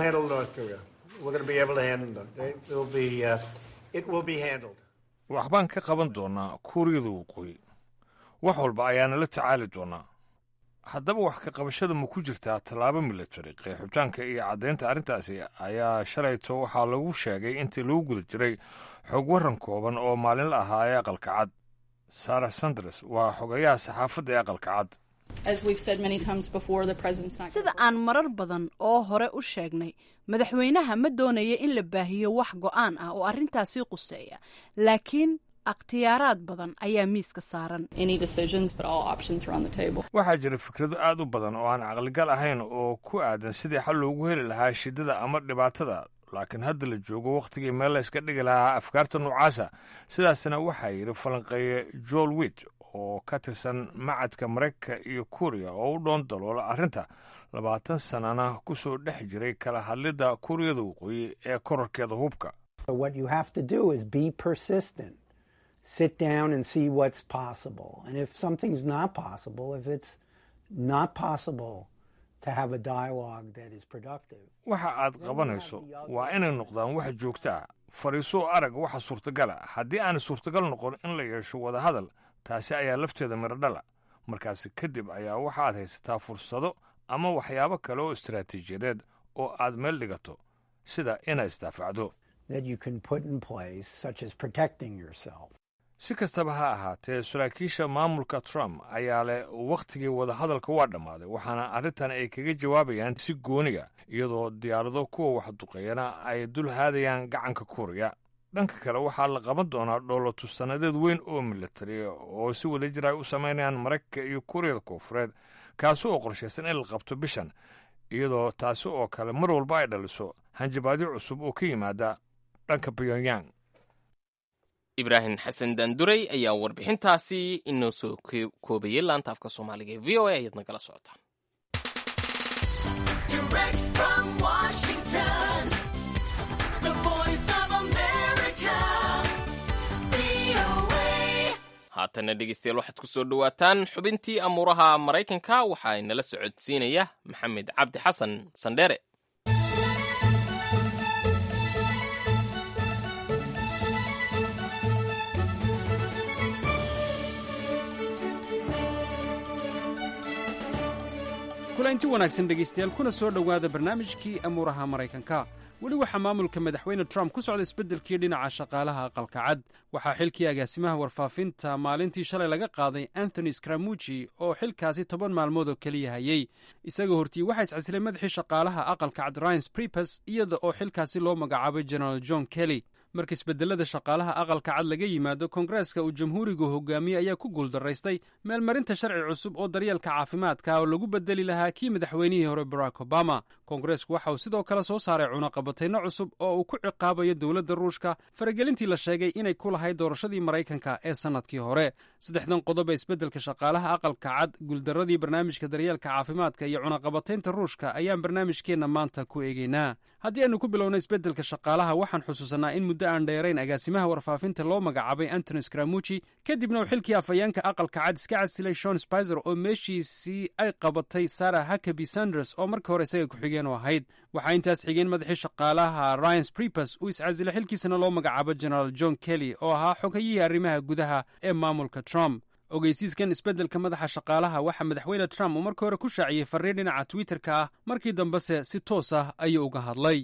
waxbaan ka qaban doonaa kuuriyada waqooyi, wax walba ayaana la tacaali doonaa. haddaba wax ka qabashada ma ku jirtaa tallaabo milatari? qeexitaanka iyo caddaynta arrintaasi ayaa shalayto waxaa lagu sheegay intii lagu guda jiray xog waran kooban oo maalinla ahaa ee aqalka cad. sarah sanders waa xogayaha saxaafadda ee aqalka cad. sida aan marar badan oo hore u sheegnay, madaxweynaha ma doonaya in la baahiyo wax go'aan ah oo arrintaasi quseeya, laakiin akhtiyaaraad badan ayaa miiska saaran. waxaa jira fikrado aad u badan oo aan caqligal ahayn oo ku aadan sidii xal loogu heli lahaa shidada ama dhibaatada, laakiin hadda la joogo wakhtigii meel la iska dhigi lahaa afkaarta noocaasa. sidaasna waxaa yidhi falanqeeye joel wit oo ka tirsan macadka maraykanka iyo kuuriya oo u dhoon daloola arrinta 20 sanana ku soo dhex jiray kala hadlidda kuuriyada waqooyi ee kororkeeda hubka. What you have to do is be persistent. Sit down and see what's possible. And if something's not possible, if it's not possible to have a dialogue that is productive. Waxa aad qabanayso waa inay noqdaan wax joogto ah. Fariiso arag waxa suurtagal ah. Haddii aan suurtagal noqon in la yeesho wada hadal, taasi ayaa lafteeda miro dhala. Markaas kadib ayaa waxa aad haysataa fursado ama waxyaabo kale oo istiraatiijiyadeed oo aad meel dhigato, sida inaad isdaafacdo. That you can put in place, such as protecting yourself. Si kastaba ha ahaatee, saraakiisha maamulka Trump ayaa leh wakhtigii wadahadalka waa dhammaaday, waxaana arrintan ay kaga jawaabayaan si gooniga, iyadoo diyaarado kuwa wax duqeeyana ay dul haadayaan gacanka Kuuriya. Dhanka kale waxaa la qaban doonaa dhoolatus sannadeed weyn oo militari oo si wadajir ay u samaynayaan Maraykanka iyo Kuuriyada Koonfureed, kaasi oo qorshaysan in la qabto bishan, iyadoo taasi oo kale mar walba ay dhaliso hanjabaadyo cusub oo ka yimaada dhanka Pyongyang. ibraahim xasan daanduray ayaa warbixintaasi inoo soo koobayay laanta afka soomaaliga ee VOA ayaad nagala socotaan. haatana dhegeystayaal waxaad ku soo dhowaataan xubintii amuuraha Maraykanka waxaa inala socodsiinaya maxamed cabdi xasan sandheere. kulanti wanaagsan dhegaystayaal kuna soo dhowaada barnaamijkii amuuraha Maraykanka. weli waxaa maamulka madaxweyne Trump ku socda isbeddelkii dhinaca shaqaalaha aqalka cad. waxaa xilkii agaasimaha warfaafinta maalintii shalay laga qaaday Anthony Scaramucci oo xilkaasi 10 maalmood oo keliya hayay. isaga hortii waxaa iscasilay madaxii shaqaalaha aqalka cad Reince Priebus iyada oo xilkaasi loo magacaabay General John Kelly. marka isbedelada shaqaalaha aqalka cad laga yimaado, koongareeska uu jamhuurigu hogaamiyey ayaa ku guuldaraystay meelmarinta sharci cusub oo daryeelka caafimaadka oo lagu bedeli lahaa kii madaxweynihii hore Barack Obama. koongareesku waxa uu sidoo kale soo saaray cunaqabatayno cusub oo uu ku ciqaabayo dowladda Ruushka faragelintii la sheegay inay ku lahayd doorashadii Maraykanka ee sanadkii hore. 3 qodob ee isbedelka shaqaalaha aqalka cad, guuldaradii barnaamijka daryeelka caafimaadka iyo cunaqabataynta Ruushka ayaan barnaamijkeenna maanta ku eegaynaa. haddii aanu ku bilowno isbedelka shaqaalaha, waxaan xusuusanaa in muddo aan dheerayn agaasimaha warfaafinta loo magacaabay Anthony Scaramucci, kadibna uu xilkii afhayeenka aqalka cad iska casilay Sean Spicer oo meeshiisii ay qabatay Sarah Huckabee Sanders oo markii hore isaga ku-xigeen u ahayd. waxaa intaas xigeen madaxii shaqaalaha Reince Priebus uu iscasilay xilkiisana loo magacaabo General John Kelly oo ahaa xogayihii arrimaha gudaha ee maamulka Trump. ogeysiiskan isbeddelka madaxa shaqaalaha waxaa madaxweyne Trump uu markii hore ku shaaciyey fariin dhinaca Twitter-ka ah, markii dambese si toos ah ayuu uga hadlay.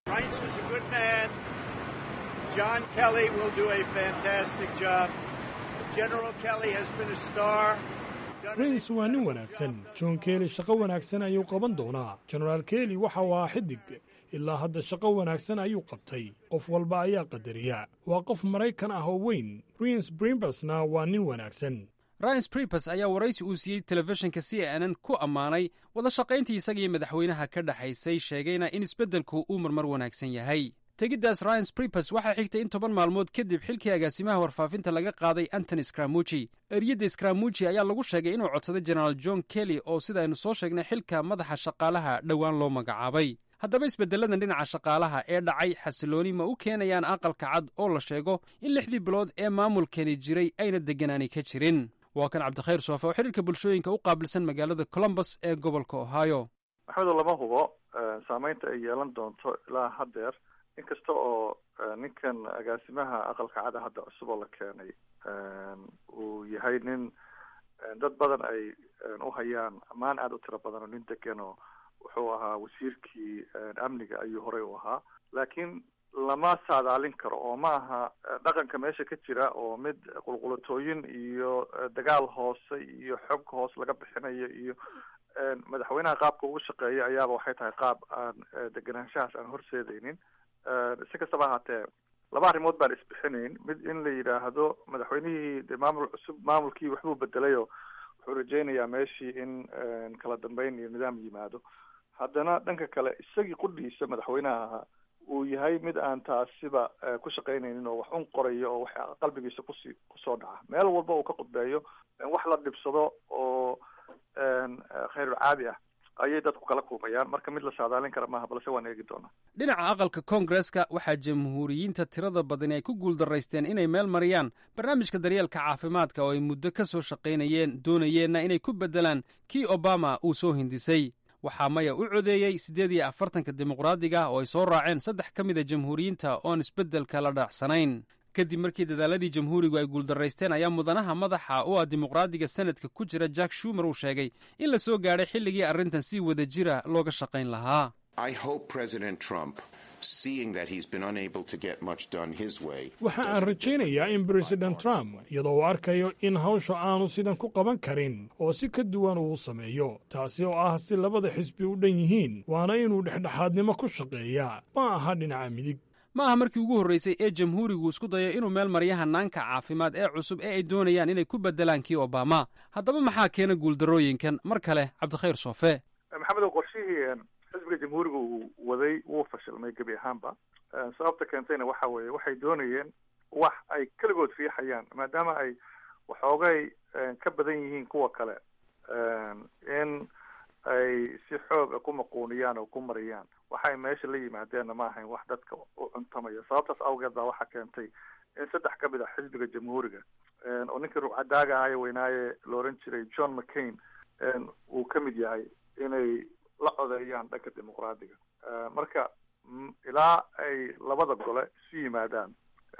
John Kelly will do a fantastic job. General Kelly has been a star. Reince waa nin wanaagsan. John Kelly shaqo wanaagsan ayuu qaban doonaa. General Kelly waxa waa xidig. ilaa hadda shaqo wanaagsan ayuu qabtay. qof walba ayaa qadariya. waa qof Maraykan ah oo weyn. Reince Priebusna waa nin wanaagsan. Reince Priebus ayaa waraysi uu siiyey telefishinka CNN ku ammaanay wada shaqayntii isaga iyo madaxweynaha ka dhaxaysay, sheegayna in isbeddelku uu marmar wanaagsan yahay. tegiddaas Reince Priebus waxaa xigtay in 10 maalmood kadib xilkii agaasimaha warfaafinta laga qaaday Anthony Scaramucci. eryadda Scaramucci ayaa lagu sheegay inuu codsaday General John Kelly oo sida aynu soo sheegnay xilka madaxa shaqaalaha dhowaan loo magacaabay. haddaba isbeddeladan dhinaca shaqaalaha ee dhacay xasilooni ma u keenayaan aqalka cad oo la sheego in 6 bilood ee maamulkani jiray ayna degganaani ka jirin? waa kan Cabdikhayr Soofe oo xiriirka bulshooyinka u qaabilsan magaalada Columbus ee gobolka Ohio. maxamed lama hubo saamaynta ay yeelan doonto ilaa haddeer, inkasta oo ninkan agaasimaha aqalka cad hadda cusub oo la keenay uu yahay nin dad badan ay u hayaan ammaan aada u tiro badan oo nin degan oo wuxuu ahaa wasiirkii amniga ayuu horey u ahaa, laakiin lama saadaalin karo oo ma aha dhaqanka meesha ka jira oo mid qulqulatooyin iyo dagaal hoose iyo xog hoos laga bixinayo iyo madaxweynaha qaabka ugu shaqeeya ayaaba waxay tahay qaab aan deganaanshahaas aan horseedaynin. si kastaba ahaatee 2 arrimood baan isbixinayn. mid in la yidhaahdo madaxweynihii de maamul cusub maamulkii waxbuu bedelayo wuxuu rajaynayaa meeshii in kala dambeyn iyo nidaam yimaado. haddana dhanka kale isagii qudhiisa madaxweynaha ahaa uu yahay mid aan taasiba ku shaqaynaynin oo wax un qorayo oo wax qalbigiisa kusoo dhaca meel walba uu ka qudbeeyo wax la dhibsado oo khayrul caadi ah ayay dadku kala kulmayaan marka mid la saadaalin kara maaha balse waan eegi doonaa dhinaca aqalka koongareska waxaa jamhuuriyiinta tirada badani ay ku guuldaraysteen inay meel mariyaan barnaamijka daryeelka caafimaadka oo ay muddo ka soo shaqaynayeen doonayeenna inay ku beddelaan kii obama uu soo hindisay waxaa maya u codeeyey 48 dimuqraadiga oo ay soo raaceen 3 ka mida jamhuuriyiinta oon isbeddelka la dhaacsanayn kadib markii dadaaladii jamhuurigu ay guuldaraysteen ayaa mudanaha madaxa u ah dimuqraadiga sanadka ku jira jack shumer uu sheegay in la soo gaadhay xilligii arrintan si wada jira looga shaqayn lahaa waxa aan rajaynayaa in president trump iyadoo uu arkayo in hawsha aanu sidan ku qaban karin oo si ka duwan uu sameeyo taasi oo ah si labada xisbi u dhan yihiin waana inuu dhexdhexaadnimo ku shaqeeyaa ma aha dhinaca midig ma aha markii ugu horraysay ee jamhuurigu isku dayo inuu meel marya hannaanka caafimaad ee cusub ee ay doonayaan inay ku beddelaan kii obama haddaba maxaa keena guuldarrooyinkan mar kale cabdikhayr soofe maxamedow qorshihii xisbiga jamhuuriga uu waday wuu fashilmay gebi ahaanba sababta keentayna waxa weeye waxay doonayeen wax ay keligood fiixayaan maadaama ay waxoogay ka badan yihiin kuwa kale in ay si xooga ku maquuniyaan oo ku mariyaan waxay meesha la yimaadeenna ma ahayn wax dadka u cuntamaya sababtaas awgeed baa waxaa keentay in 3 ka mid ah xisbiga jamhuuriga oo ninkii ruucadaaga ahaye weynaaye la oran jiray John McCain uu ka mid yahay inay la codeeyaan dhanka dimuqraadiga marka ilaa ay labada gole isu yimaadaan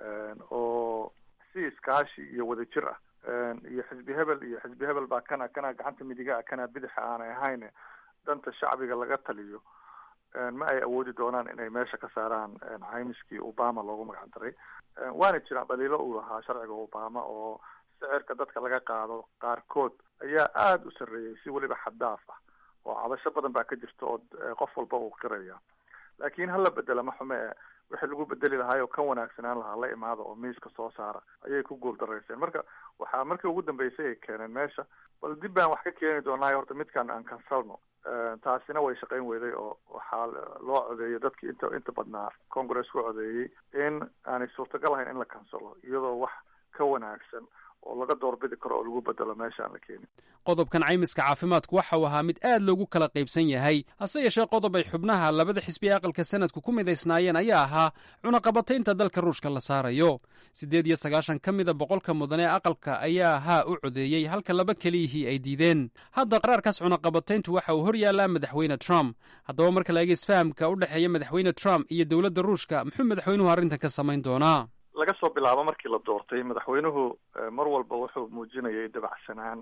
oo si iskaashi iyo wadajir ah iyo xisbi hebel baa kana gacanta midiga ah kana bidaxa aanay ahayn danta shacbiga laga taliyo ma ay awoodi doonaan inay meesha ka saaraan caymiskii obama loogu magac daray waana jiraan dhaliilo uu lahaa sharciga obama oo sicirka dadka laga qaado qaarkood ayaa aada u sarreeyay si weliba xaddaaf ah oo cabasho badan baa ka jirta oo qof walba uu qiraya laakiin hala bedela ma xume wixii lagu bedeli lahaa oo kan wanaagsanaan lahaa la imaada oo miiska soo saara ayay ku guuldarayseen marka waxaa markii ugu dambeysay ay keeneen meesha bal dib baan wax ka keeni doonaa horta midkaan aan kansalno taasina way shaqayn weyday oo waxaa loo codeeyay dadkii inta badnaa congress ku codeeyey in aanay suurtagal ahayn in la kansalo iyadoo wax ka wanaagsan oo laga doorbidi karo oo lagu bedelo meesha aan la keenin qodobkan caymiska caafimaadku waxa uu ahaa mid aad loogu kala qaybsan yahay hase yeeshee qodob ay xubnaha labada xisbi ee aqalka sanadku ku midaysnaayeen ayaa ahaa cunaqabataynta dalka ruushka la saarayo 98 ka mida 100 mudan ee aqalka ayaa haa u codeeyey halka laba keliyihii ay diideen hadda qaraarkaas cunaqabatayntu waxa uu hor yaallaa madaxweyne trump haddaba marka la eega isfahamka u dhexeeya madaxweyne trump iyo dowladda ruushka muxuu madaxweynuhu arrintan ka samayn doonaa laga soo bilaabo markii la doortay madaxweynuhu mar walba wuxuu muujinayay dabacsanaan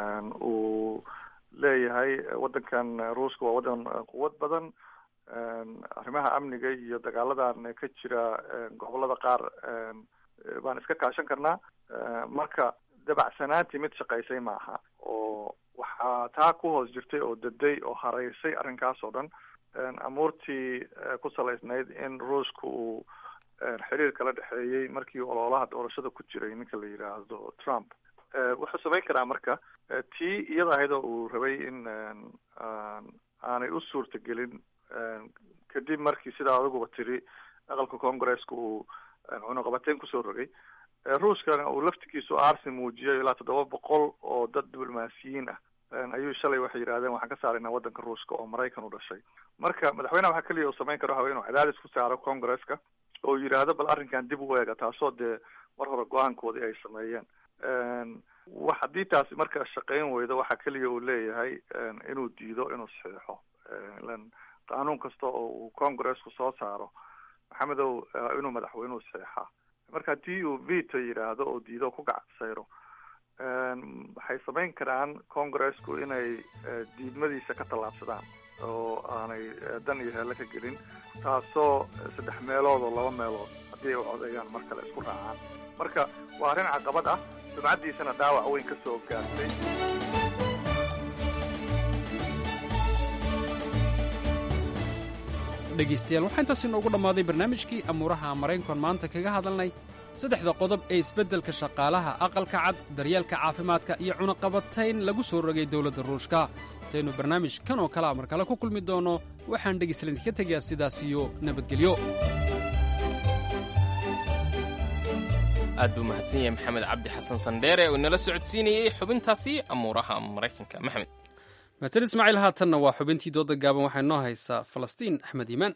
uu leeyahay waddankan ruushka waa waddan quwad badan arrimaha amniga iyo dagaaladan ka jira gobolada qaar baan iska kaashan karnaa marka dabacsanaantii mid shaqaysay ma aha oo waxaa taa ku hoos jirtay oo daday oo haraysay arrinkaas oo dhan amuurtii ku salaysnayd in ruushka uu xiriir kala dhexeeyey markii ololaha doorashada ku jiray ninka la yidhaahdo Trump wuxuu samayn karaa marka tii iyada ahayd oo uu rabay in aanay u suurtagelin kadib markii sidaa adiguba tiri aqalka congaresska uu cunaqabateyn kusoo rogay ruushkana uu laftigiisu aarsi muujiyay ilaa 700 oo dad diblomaasiyiin ah ayuu shalay waxay yidhahdeen waxaan ka saaraynaa waddanka ruushka oo maraykan u dhashay marka madaxweynaha waxa keliya uu samayn karo waxa inuu cadaadis ku saaro congaresska oo yidhaahdo bal arrinkan dib u eega taasoo dee mar hore go-aankoodii ay sameeyeen haddii taasi marka shaqayn weydo waxaa keliya uu leeyahay inuu diido inuu saxiixo qaanuun kasta oo uu congressku soo saaro maxamedow inuu madaxweynuhu saxiixaa marka haddii uu veto yidhaahdo oo diido ku gacsayro waxay samayn karaan congressku inay diidmadiisa ka tallaabsadaan oo aanay dan iyo heelle ka gelin taasoo 3 meelood oo 2 meelood haddii ay u codeeyaan mar kale isku raacaan marka waa arrin caqabad ah sumcaddiisana dhaawac weyn ka soo gaartay dhegaystayaal waxaa intaas inoogu dhammaaday barnaamijkii amuuraha maraykankan maanta kaga hadalnay 3 qodob ee isbeddelka shaqaalaha aqalka cad daryeelka caafimaadka iyo cunaqabatayn lagu soo rogay dowladda ruushka intaynu barnaamij kan oo kalea mar kale ku kulmi doono waxaan dhegaystayaal idinka tegayaa sidaas iyo nabadgelyo. aad buu mahadsan yahay maxamed cabdi xasan sandheere oo inala socodsiinayey xubintaasi amuuraha maraykanka. maxamed maatel ismaaciil, haatanna waa xubintii dooda gaaban. waxaa inoo haysaa falastiin axmed iimaan.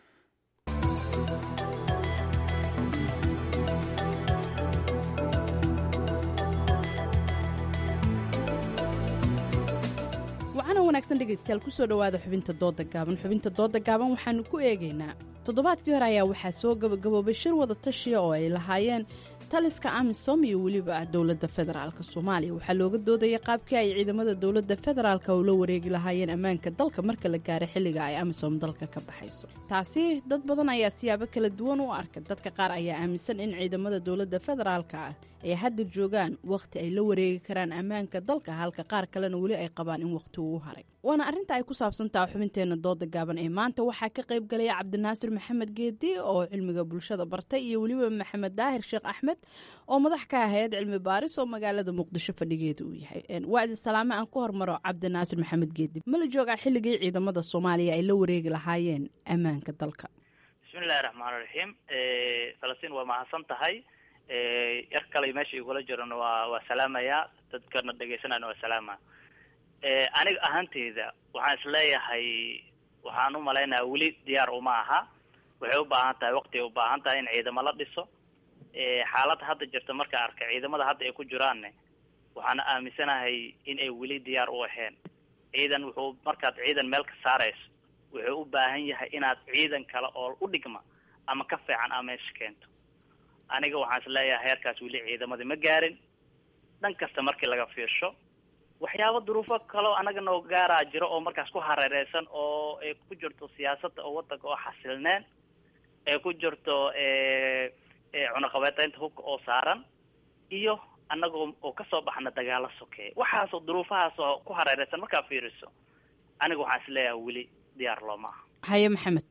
waxaana wanaagsan dhegaystayaal kusoo dhowaada xubinta dooda gaaban. xubinta dooda gaaban waxaanu ku eegaynaa toddobaadkii hore ayaa waxaa soo gabagaboobay shir wada tashiya oo ay lahaayeen taliska amisom iyo weliba dowladda federaalka soomaaliya. waxaa looga doodaya qaabkii ay ciidamada dowladda federaalka ula wareegi lahaayeen ammaanka dalka marka la gaaro xilliga ay amisom dalka ka baxayso. taasi dad badan ayaa siyaabo kala duwan u arka. dadka qaar ayaa aaminsan in ciidamada dowladda federaalka ah ay hadda joogaan wakhti ay la wareegi karaan ammaanka dalka, halka qaar kalena weli ay qabaan in wakhti uu haray. waana arrinta ay ku saabsantaha xubinteenna dooda gaaban ee maanta. waxaa ka qayb galaya cabdinaasir maxamed geedi oo cilmiga bulshada bartay iyo weliba maxamed daahir sheekh axmed oo madax ka ahayd cilmi baaris oo magaalada muqdisho fadhigeeda uu yahay. waa idin salaame. aan ku hormaro cabdinaasir maxamed geedi. ma la joogaa xilligii ciidamada soomaaliya ay la wareegi lahaayeen ammaanka dalka? bismillahi raxmaan raxiim. falastiin waa mahadsan tahay. yar kale meesha igula jirana waa salaamaya, dadkana dhegaysanayna waa salaama. aniga ahaanteyda waxaan isleeyahay, waxaan u malaynayaa weli diyaar uma aha. waxay u baahan tahay waqti, u baahan tahay in ciidamo la dhiso. xaaladda hadda jirta marka arka ciidamada hadda ay ku jiraanne, waxaana aaminsanahay in ay weli diyaar u ahayn. ciidan wuxuu, markaad ciidan meel ka saarayso, wuxuu u baahan yahay inaad ciidan kale oo u dhigma ama ka fiican aa meesha keento. aniga waxaan isleeyahay heerkaas weli ciidamadii ma gaarin. dhan kasta markii laga fiirsho, waxyaabo duruufo kaleo anaga noo gaaraa jiro oo markaas ku hareereysan, oo ay ku jirto siyaasadda oo wadanka oo xasilneen, ay ku jirto cunaqabateynta hubka oo saaran, iyo anagoo oo kasoo baxna dagaalo sokeeye. waxaasoo duruufahaas oo ku hareereysan markaa fiiriso, aniga waxaan isleeyahay weli diyaar looma aha. haye maxamed.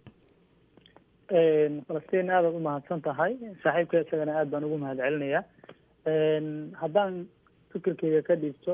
falastiin aadaad u mahadsan tahay. saaxiibka isagana aad baan ugu mahad celinayaa. haddaan fikirkeyga ka dhiibto,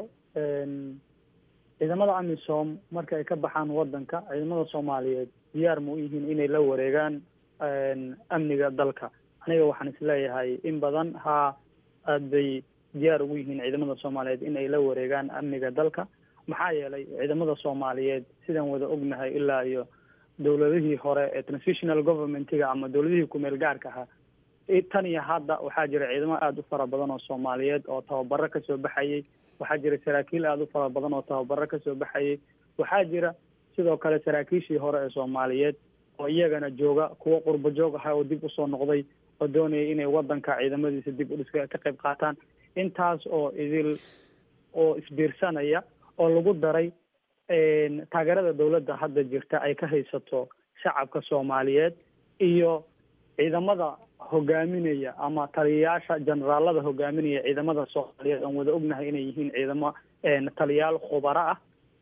ciidamada amisom marka ay ka baxaan wadanka, ciidamada soomaaliyeed diyaar ma u yihiin inay la wareegaan amniga dalka? aniga waxaan isleeyahay in badan haa, aad bay diyaar ugu yihiin ciidamada soomaaliyeed inay la wareegaan amniga dalka. maxaa yeelay ciidamada soomaaliyeed sidaan wada ognahay ilaa iyo dowladihii hore ee transitional governmentiga ama dowladihii kumeel gaarka ahaa, tan iyo hadda waxaa jira ciidamo aada u fara badan oo soomaaliyeed oo tababaro kasoo baxayay. waxaa jira saraakiil aada u fara badan oo tababaro kasoo baxayay. waxaa jira sidoo kale saraakiishii hore ee soomaaliyeed oo iyagana jooga, kuwo qurbo joog aha oo dib usoo noqday oo doonayay inay wadanka ciidamadiisa dib u dhiska ka qayb qaataan. intaas oo idil oo isbiirsanaya oo lagu daray taageerada dowladda hadda jirta ay ka haysato shacabka soomaaliyeed iyo ciidamada hogaaminaya ama taliyayaasha generaalada hogaaminaya ciidamada soomaaliyeed aan wada ognahay inay yihiin ciidamo taliyayaal khubaro ah,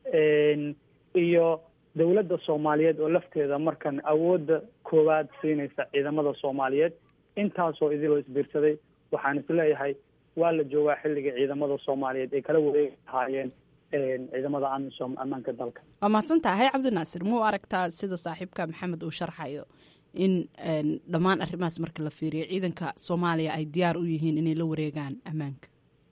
iyo dowladda soomaaliyeed oo lafteeda markan awoodda koowaad siinaysa ciidamada soomaaliyeed. intaasoo idiloo isbiirsaday, waxaan isleeyahay waa la joogaa xilliga ciidamada soomaaliyeed ay kala wareegi lahaayeen ciidamada amisom ammaanka dalka. waa mahadsan tahay cabdinaasir. muu aragtaa sida saaxiibka maxamed uu sharxayo in dhammaan arrimahaas marka la fiiriyo ciidanka soomaaliya ay diyaar u yihiin inay la wareegaan ammaanka?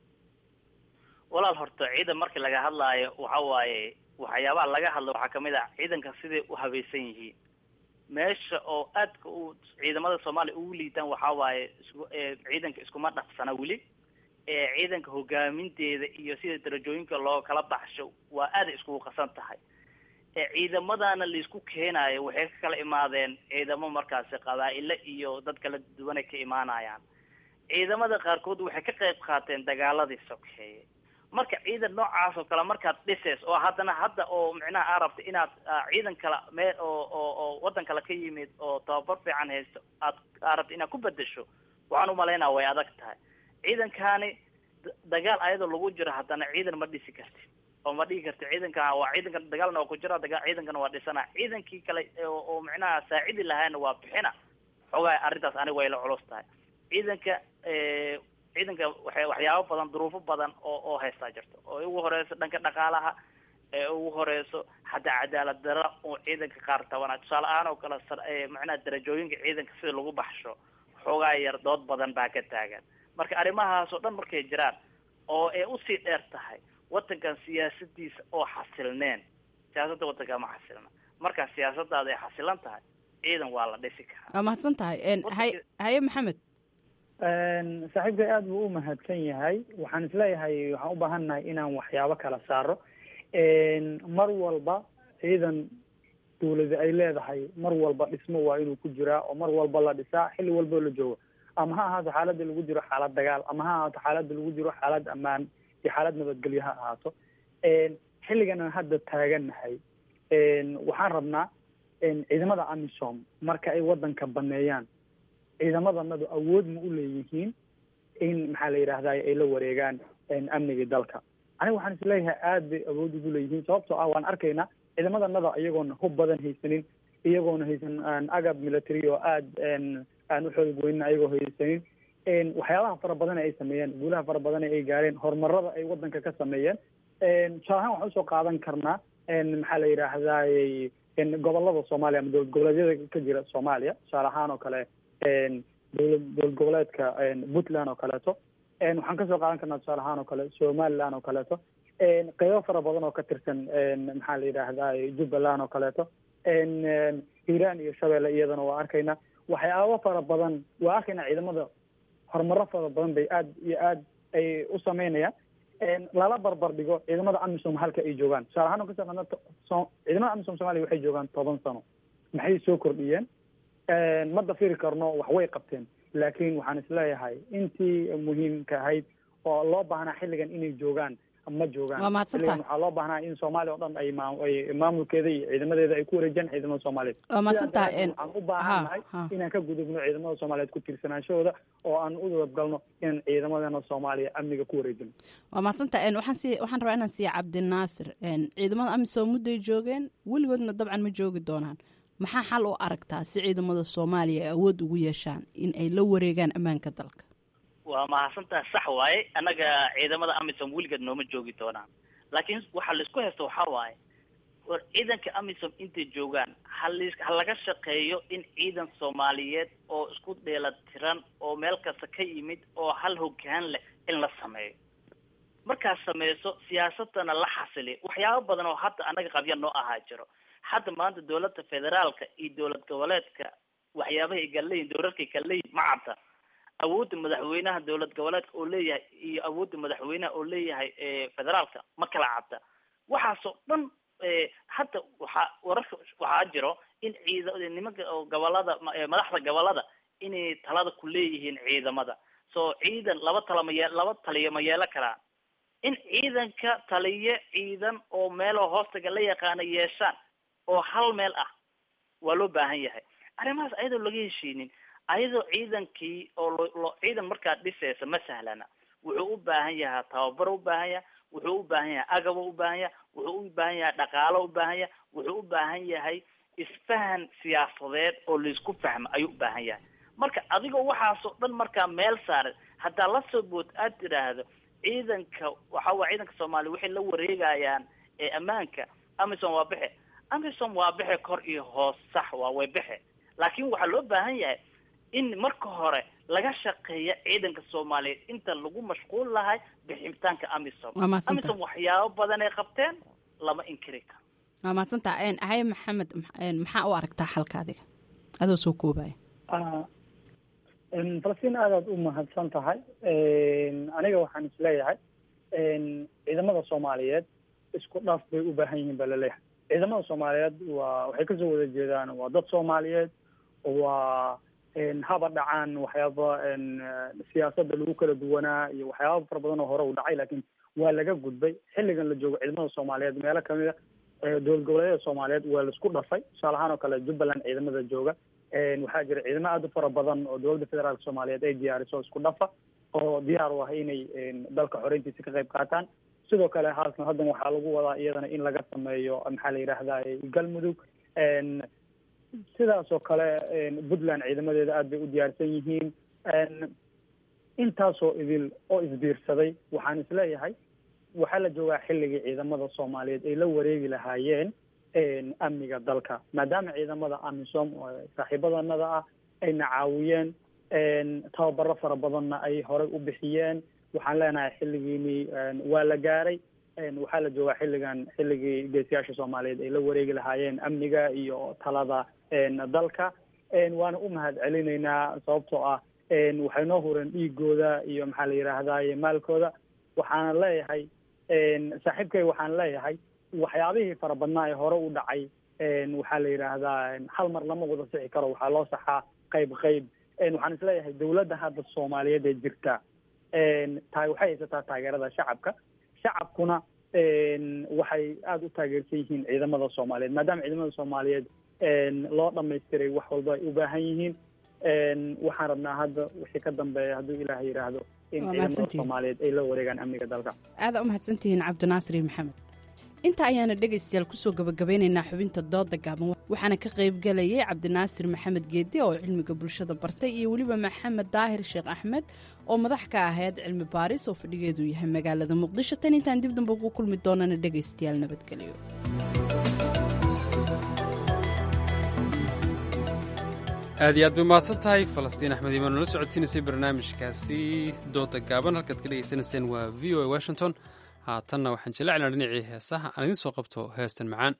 walaal, horta ciidan markii laga hadlaayo waxa waaye waxyaabaha laga hadlo waxaa kamid ah ciidanka siday u habaysan yihiin. meesha oo aadka u ciidamada soomaaliya ugu liitaan waxaa waaye ciidanka iskuma dhaqsana weli. ciidanka hogaaminteeda iyo sida darajooyinka loo kala baxsho waa aaday iskugu qasan tahay. ciidamadana laisku keenayo waxay ka kala imaadeen ciidamo markaasi qabaa'ile iyo dad kala duwanay ka imaanayaan. ciidamada qaarkood waxay ka qayb qaateen dagaaladii sokeeye. marka ciidan noocaas oo kale markaad dhiseys oo haddana hadda oo micnaha aa rabta inaad ciidan kale mee oo wadan kale ka yimid oo tababar fiican haysto aa rabta inaad ku bedesho, waxaan umalaynaa way adag tahay. ciidankani dagaal ayadoo lagu jiro haddana ciidan ma dhisi karti oo ma dhigi karti ciidanka waa ciidanka dagaalna waa ku jira, ciidankana waa dhisana. ciidankii kale oo micnaha saacidi lahaana waa bixina. xoogaa arrintaas aniga way la culus tahay. ciidanka waxyaabo badan, duruufo badan oo haystaa jirto, oo ugu horeysa dhanka dhaqaalaha. ee ugu horeyso hadda cadaalad dara oo ciidanka qaar tabanaa tusaale ahaan oo kale macnaha darajooyinka ciidanka sida lagu baxsho xoogaa yar dood badan baa ka taagan marka arrimahaas oo dhan markay jiraan oo ay usii dheer tahay wadankan siyaasadiisa oo xasilneen siyaasadda wadanka ma xasilna marka siyaasadaada ay xasilan tahay ciidan waa la dhisi karaa waa mahadsan tahay haye maxamed saaxiibkay aada buu u mahadsan yahay waxaan isleeyahay waxaan u baahannahay inaan waxyaabo kala saaro mar walba ciidan dawlada ay leedahay mar walba dhismo waa inuu ku jiraa oo mar walba la dhisaa xilli walba la joogo ama ha ahaato xaaladda lagu jiro xaalad dagaal ama ha ahaato xaaladda lagu jiro xaalad ammaan iyo xaalad nabadgelyo ha ahaato xilligan aan hadda taagannahay waxaan rabnaa ciidamada amisom marka ay wadanka baneeyaan ciidamadanadu awood ma u leeyihiin in maxaa la yidhaahday ay la wareegaan amnigii dalka aniga waxaan isleeyahay aad bay awood ugu leeyihiin sababtoo ah waan arkaynaa ciidamadanada iyagoona hub badan haysanin iyagoona haysan agab military oo aad aan u xoog weynin ayagoo haysanin waxyaabaha fara badan ay sameeyeen guulaha fara badan ay gaareen horumarada ay wadanka ka sameeyeen tusaale ahaan waxaan usoo qaadan karnaa maxaa la yidhaahday gobolada soomaaliya ama dowlad goboleedyada ka jira soomaaliya tusaale ahaan oo kale dowlad goboleedka puntland oo kaleeto waxaan kasoo qaadan karnaa tusaale ahaan oo kale somaliland oo kaleeto qeybo fara badan oo ka tirsan maxaa la yidhaahday jubbaland oo kaleeto hiiraan iyo shabeelle iyadana waa arkaynaa waxyaabo fara badan waa arkaynaa ciidamada horumaro fara badan bay aad iyo aad ay u sameynayaan lala barbar dhigo ciidamada amisom halka ay joogaan tusaale ahaan kasoo qaadna ciidamada amisom soomaaliya waxay joogaan 10 sano maxay soo kordhiyeen ma dafiri karno wax way qabteen laakiin waxaan isleeyahay intii muhiimka ahayd oo loo baahnaa xilligan inay joogaan ma joogaan xilligan waxaa loo baahnaa in soomaaliya oo dhan ay maamulkeeda iyo ciidamadeeda ay ku wareejiyaan ciidamada soomaaliyeed waxaan u baahannahay inaan ka gudubno ciidamada soomaaliyeed ku tiirsanaanshahooda oo aan u dabgalno in ciidamadana soomaaliya amniga ku wareejino waa mahadsantaha waxaan rabaa inaan siiya cabdinaasir ciidamada amisom mudday joogeen weligoodna dabcan ma joogi doonaan maxaa xal u aragtaa si ciidamada soomaaliya ay awood ugu yeeshaan in ay la wareegaan ammaanka dalka waa mahadsantaha sax waaye annaga ciidamada amisom weligeed nooma joogi doonaan laakiin waxa laisku haysto waxaa waaye war ciidanka amisom intay joogaan ha laga shaqeeyo in ciidan soomaaliyeed oo isku dheelatiran oo meel kasta ka yimid oo hal hoggaan leh in la sameeyo markaad sameyso siyaasadana la xasiliyo waxyaabo badan oo hadda annaga qabya noo ahaa jiro hadda maanta dowladda federaalka iyo dowlad goboleedka waxyaabahay galeeyihin dowladkay kaleeyihin ma cadda awoodda madaxweynaha dowlad goboleedka oo leeyahay iyo awoodda madaxweynaha oo leeyahay federaalka ma kala cadda waxaasoo dhan hadda waxaa jiro in nimanka gobolada madaxda gobolada inay talada ku leeyihiin ciidamada so ciidan laba taliya ma yeelan karaan in ciidanka taliye ciidan oo meeloo hoostaga la yaqaana yeeshaan oo hal meel ah waa loo baahan yahay arrimahaas ayadoo laga heshiinin ayadoo ciidankii oo ciidan markaad dhisaysa ma sahlana wuxuu u baahan yahay tababar u baahan yahay wuxuu u baahan yahay agab u baahan yahay wuxuu u baahan yahay dhaqaalo u baahan yahay wuxuu u baahan yahay isfahan siyaasadeed oo laisku fahmo ayuu u baahan yahay marka adigoo waxaasoo dhan markaa meel saaran haddaa la soo bood aad tidhaahdo ciidanka waxa waa ciidanka soomaaliya waxay la wareegayaan ammaanka amisom waa bixe amisom waa bixe kor iyo hoos sax waa way bixe laakiin waxaa loo baahan yahay in marka hore laga shaqeeya ciidanka soomaaliyeed inta lagu mashquul lahay bixitaanka amisom amisom waxyaabo badan ay qabteen lama inkiri karo waa mahadsantaa haye maxamed maxaa u aragtaa xalka adiga adoo soo koobaya falastiin aadaad u mahadsan tahay aniga waxaan isleeyahay ciidamada soomaaliyeed isku dhaaf bay u baahan yihiin baa laleeyahay ciidamada soomaaliyeed waxay kasoo wada jeedaan waa dad soomaaliyeed waa haba dhacaan waxyaaba siyaasadda lagu kala duwanaa iyo waxyaaba fara badan oo hore u dhacay laakiin waa laga gudbay xilligan la joogo ciidamada soomaaliyeed meelo kamida dowlad goboleedyada soomaaliyeed waa laisku dhafay tusaale ahaan oo kale jubbaland ciidamada jooga waxaa jira ciidamo aada u fara badan oo dowladda federaalka soomaaliyeed ay diyaariso isku dhafa oo diyaar u ah inay dalka xoreyntiisa ka qayb qaataan sidoo kale haasna haddan waxaa lagu wadaa iyadana in laga sameeyo maxaa la yidhaahdaa galmudug sidaas oo kale puntland ciidamadeeda aad bay u diyaarsan yihiin intaasoo idil oo isbiirsaday waxaan isleeyahay waxaa la joogaa xilligii ciidamada soomaaliyeed ay la wareegi lahaayeen amniga dalka, maadaama ciidamada amisom oo saaxiibadanada ah ayna caawiyeen, tababaro fara badanna ay horey u bixiyeen. waxaan leenahay xilligiini waa la gaaray. waxaa la joogaa xilligii geesiyaasha soomaaliyeed ay la wareegi lahaayeen amniga iyo talada dalka. waana u mahad celinaynaa sababtoo ah waxay noo hureen dhiigooda iyo maxaa la yidhaahdaa maalkooda. waxaana leeyahay saaxiibkay, waxaan leeyahay waxyaabihii fara badnaa ee hore u dhacay waxaa la yidhaahdaa hal mar lama wada sixi karo, waxaa loo saxaa qayb. waxaan isleeyahay dawladda hadda soomaaliyeed ee jirta waxay haysataa taageerada shacabkuna waxay aada u taageersan yihiin ciidamada soomaaliyeed, maadaama ciidamada soomaaliyeed loo dhamaystiray wax walba ay u baahan yihiin. waxaan rabnaa hadda wixii ka dambeeya hadduu ilaah yidhaahdo in ciidamada soomaaliyeed ay la wareegaan amniga dalka. aada u mahadsantihiin cabdinaasir iyo maxamed. inta ayaana dhegaystayaal kusoo gabagabeynaynaa xubinta dooda gaaban, waxaana ka qaybgalayay cabdinaasir maxamed geedi oo cilmiga bulshada bartay iyo weliba maxamed daahir sheekh axmed oo madax ka ahayd cilmi baaris oo fadhigeedu yahay magaalada muqdisho. tan intaan dib damba ugu kulmi doonana dhegaystayaal nabadgelyo. aad iyo aad bay mahadsan tahay falastiin axmed imaan nala socodsiinaysay barnaamijkaasi dooda gaaban. halkaad ka dhegaysanayseen waa v o a washington. haatanna waxaan jeclaynaa dhinacii heesaha aan idiin soo qabto heestan macaan.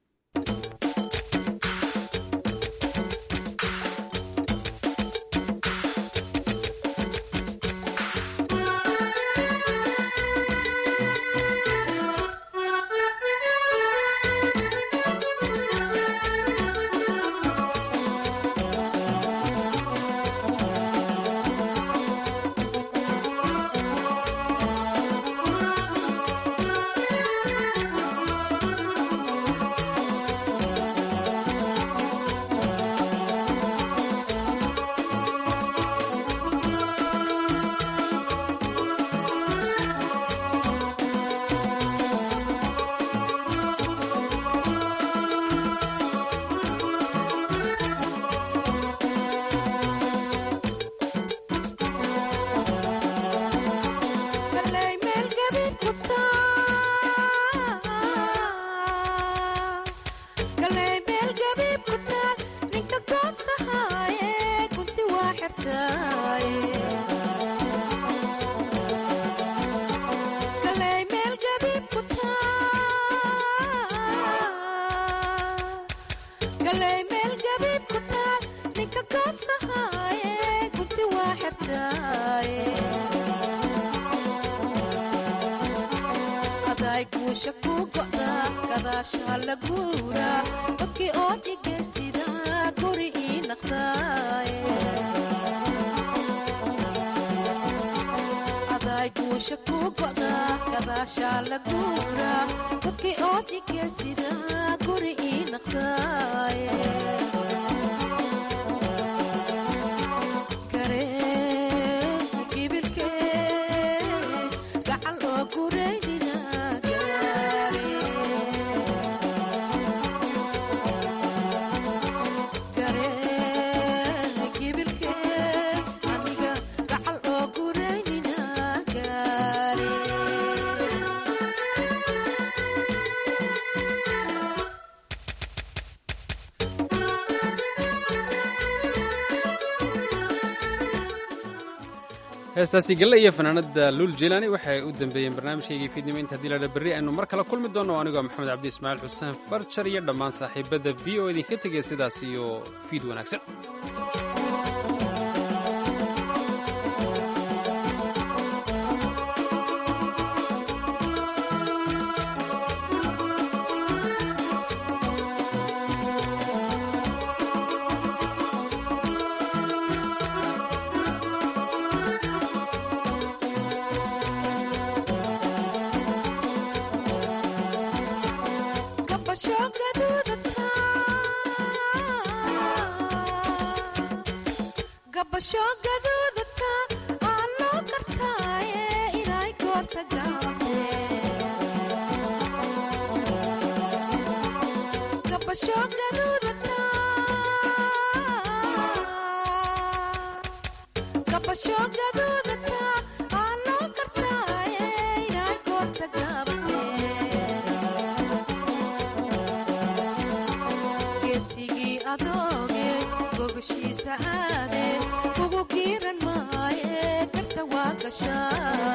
heestaasi galle iyo fanaanada luul jelani waxay u dambeeyeen barnaamijkaygii fiidnimo. inta haddii ladha berri aynu mar kale kulmi doonno anigoo maxamed cabdi ismaaciil xuseen farjar iyo dhammaan saaxiibadda v o idinka tegaya sidaas iyo fiid wanaagsan. Gabasho gaduudata, aan loo kartaaye inay goorta aade ugu giiran maaye garta waa gashaa